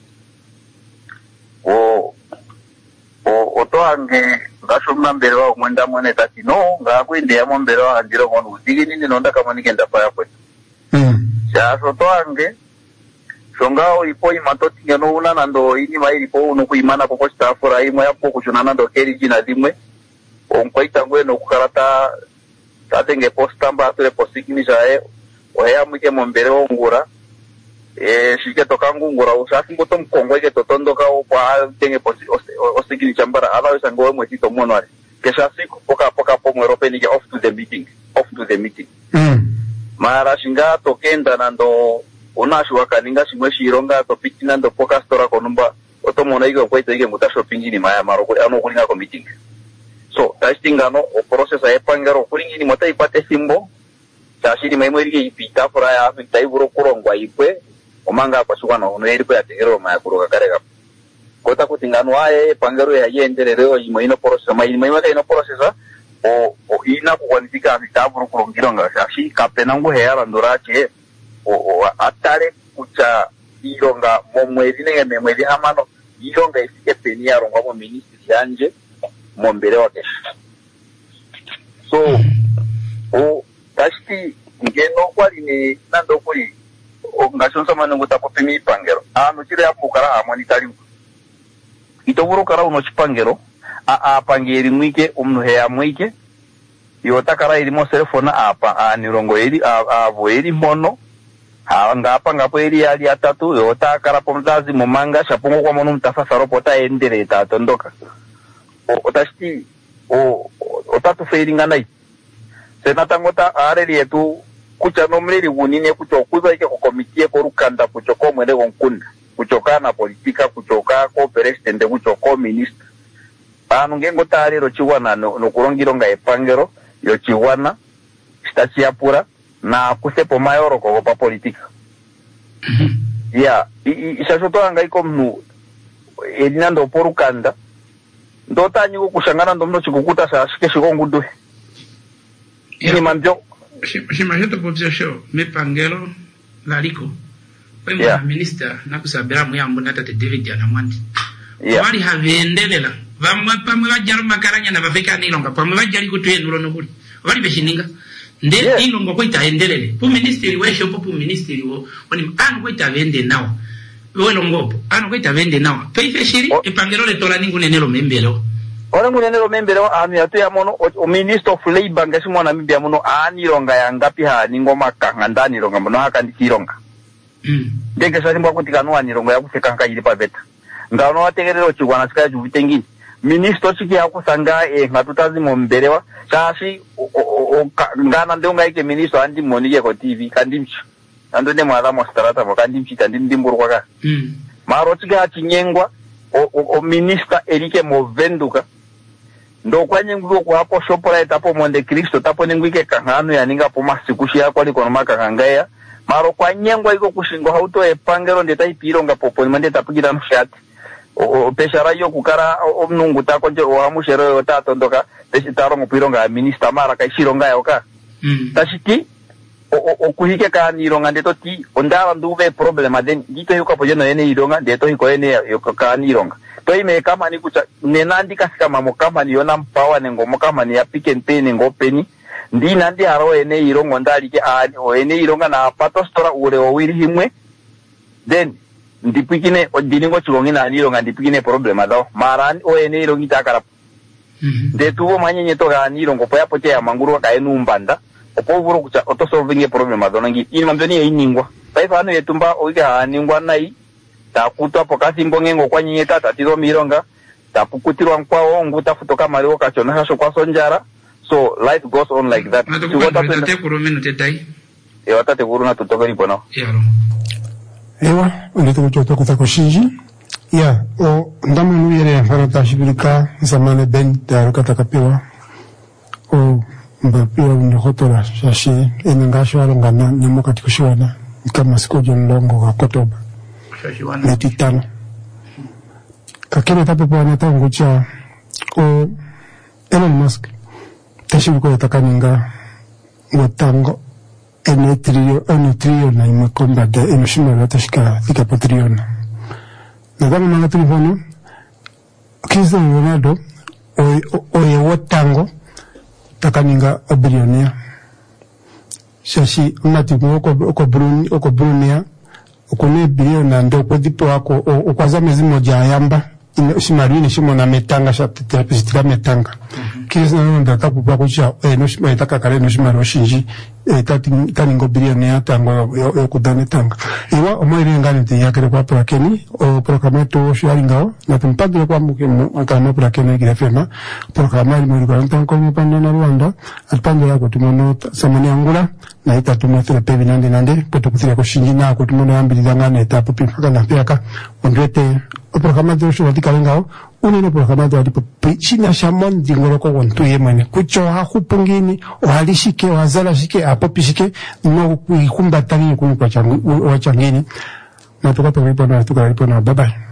otoange ngashomna mbere wa mwenda mwene tati no ngakwende yamo mbere wa andiro ngono digini nonda kama nikenda paya kwetu shaso toange shongao ipo imatoti ngeno una nando ini mairi po uno kuimana poko stafura imo yapo kushunana ndo keri jina dimwe onkwaita ngweno kukarata tatenge postamba atule posikini jae oya mwike mombere ongura shike tokangu ngura usaki ngoto mkongo ike totondoka opa tenge posikini chambara ala usangoe mwetito mwanwari kesha siku poka po mwerope nige off to the meeting mara shinga tokenda nando onashwa kaninga shimwe shironga topiki nando poka stora konumba otomona iko kwaita ike muta shopping ni maya maro ano kulinga ko meeting so tastingano o process epangero kulingi ni mota ipate simbo tashiri maimo ike ipita fora ya afita iburo kurongwa ipwe omanga kwashuka no no iripo ya tegero maya kuroka karega kota kutingano aye pangero ya yenderero imo process maimo ino process o ina kukwanitika afita iburo kurongironga shashi kapenango heya bandorache o atare kucha ironga momwezi nenge memwezi hamano ironga ifike peni ya ronga mo ministry yanje mombere wake so o tashti ngeno kwali ni nando kuli ngashonsa manungu takupimi ipangero ano chile yapukara hamonitaliwa itoburo kara uno chipangero apangeri mwike umnuheya mwike yotakara ilimo selefona apa nirongo eri avo eri mono ngapa ngapo eri yali atatu yotakara pomzazi mumanga shapungo kwa mono mtafasaro pota endere tatondoka otashti otatu feiringa nai senatangota areli yetu kucha nomreli unine kucho kuza ike kukomitie korukanda kuchoko mwele gonkunda kuchoka na politika kuchoka ko president kuchoko minister pano ngengo tarero chiwana no kurongironga epangero yo chiwana stasiapura na kusepo mayoro ko pa politika ya ishasoto anga iko mnu elinando porukanda ndotanyi kushangana ndomno chikukuta sa shike shikongudu ini mambyo shimajeto popsho mepangelo laliko kwa minister na kusabira muyambo natate David Anamwandi wali havendelela vamwe pamwe bajalo makaranya na bafika nilonga pamwe bajali kutuyenulo nobuli wali beshininga nde ilongo ko itaendelele pu ministeri wesho pu ministeri wo woni anu ko itavende nawo welo ngopo anu ko itavende nawo peife shiri epangelo le tola ningu nenelo membelo ora ngunenelo membelo anu yatu ya mono o minister of labor ngasi mwana mibya mono ilonga ya ngapi ha ningoma kanga ndani ilonga mono hakandikironga ndenge sasa mbwa kutikano ilonga ya kufika nkayiri pa beta ngano wategerero chigwana sikaya juvitengini minister chiki yakusanga ngatutazi mombelewa chashi ngana ndonga ike minister andi monike ko TV kandimchi ando ne mwala mo starata mo kandimchi kandimdimburu kwaka maro chika chinyengwa o minister erike movenduka ndo kwanyengulo kwa hapo shopora tapo monde Kristo tapo ningwike kangano yaninga po masikushi yako aliko no makangaya maro kwanyengwa iko kushingo hauto epangero ndeta ipironga popo mande tapukira mshati o peshara yo kukara omnungu tako nje o amushero yo tatondoka peshitaro mupironga minister mara kaishironga yoka tashiki o kuhike ka nironga ndeto ti ondala nduve problema den dito yuka pojeno ene ironga ndeto hiko ene yoka ka nironga to ime kama ni kucha nenandi kasika mamo kama ni yona mpawa nengo kama ni apike ntene ngo peni ndi nandi haro ene irongo ndali ke o ene ironga na pato stora ure o wiri himwe then ndipikine odiningo chilongina anironga ndipikine problema dao marani o ene irongi takara de tuvo manyenye to ga anirongo poya pote ya manguru ka enu mbanda opovuro kucha oto solving problema dao ngi ini mambeni einingwa taifa anu yetumba oiga aningwa nai takutwa pokasi mbongengo kwa nyenye tata tizo mironga tapukutirwa nkwao nguta futoka malio kachona hasho kwa sonjara so life goes on like that tuwata kurumeno tetai watate kuruna tutoka lipo nao ewa ndete kuchoto kutako shinji ya o ndamu nuyere farata shibirika zamane ben daruka takapewa o mbapiwa undokotora shashi eningasho alongana nyamoka tikushiwana kama sikojo nlongo kwa kotoba netitano kakene tapepo anatangu cha o Elon Musk tashibuko yatakaninga ngotango ene trio na imakomba de enoshima ratashika fika patriona na kama mga telefono Cristiano Ronaldo oye watango takaninga obilionia shashi matimu oko Brunia okone biliona ndo kwa dipo wako okwaza mezi moja ayamba shimarini shimo na metanga shapitila metanga Cristiano Ronaldo atakupa kucha enoshima itaka kare enoshima roshinji taningo bilionia tango yokudane tanga iwa omoiri ngani tiyakere kwa prakeni o programato sharingao na tumpagire kwa mukemo akama prakeni girefema programari muri kwa ntanko mupanda na Rwanda atpande yako tumono samani angula na itatumo tele pebi nande poto kuthira ko shinji na ko tumono ambilanga na etapo pipaka na piaka ondrete o programato sharingao unino programado alipo china shamon dingoroko wontu yemene kucho hakupungini ohalishike wazala shike apopishike no kuikumbatani kwa changini na tukapeleka na tukalipo na bye bye.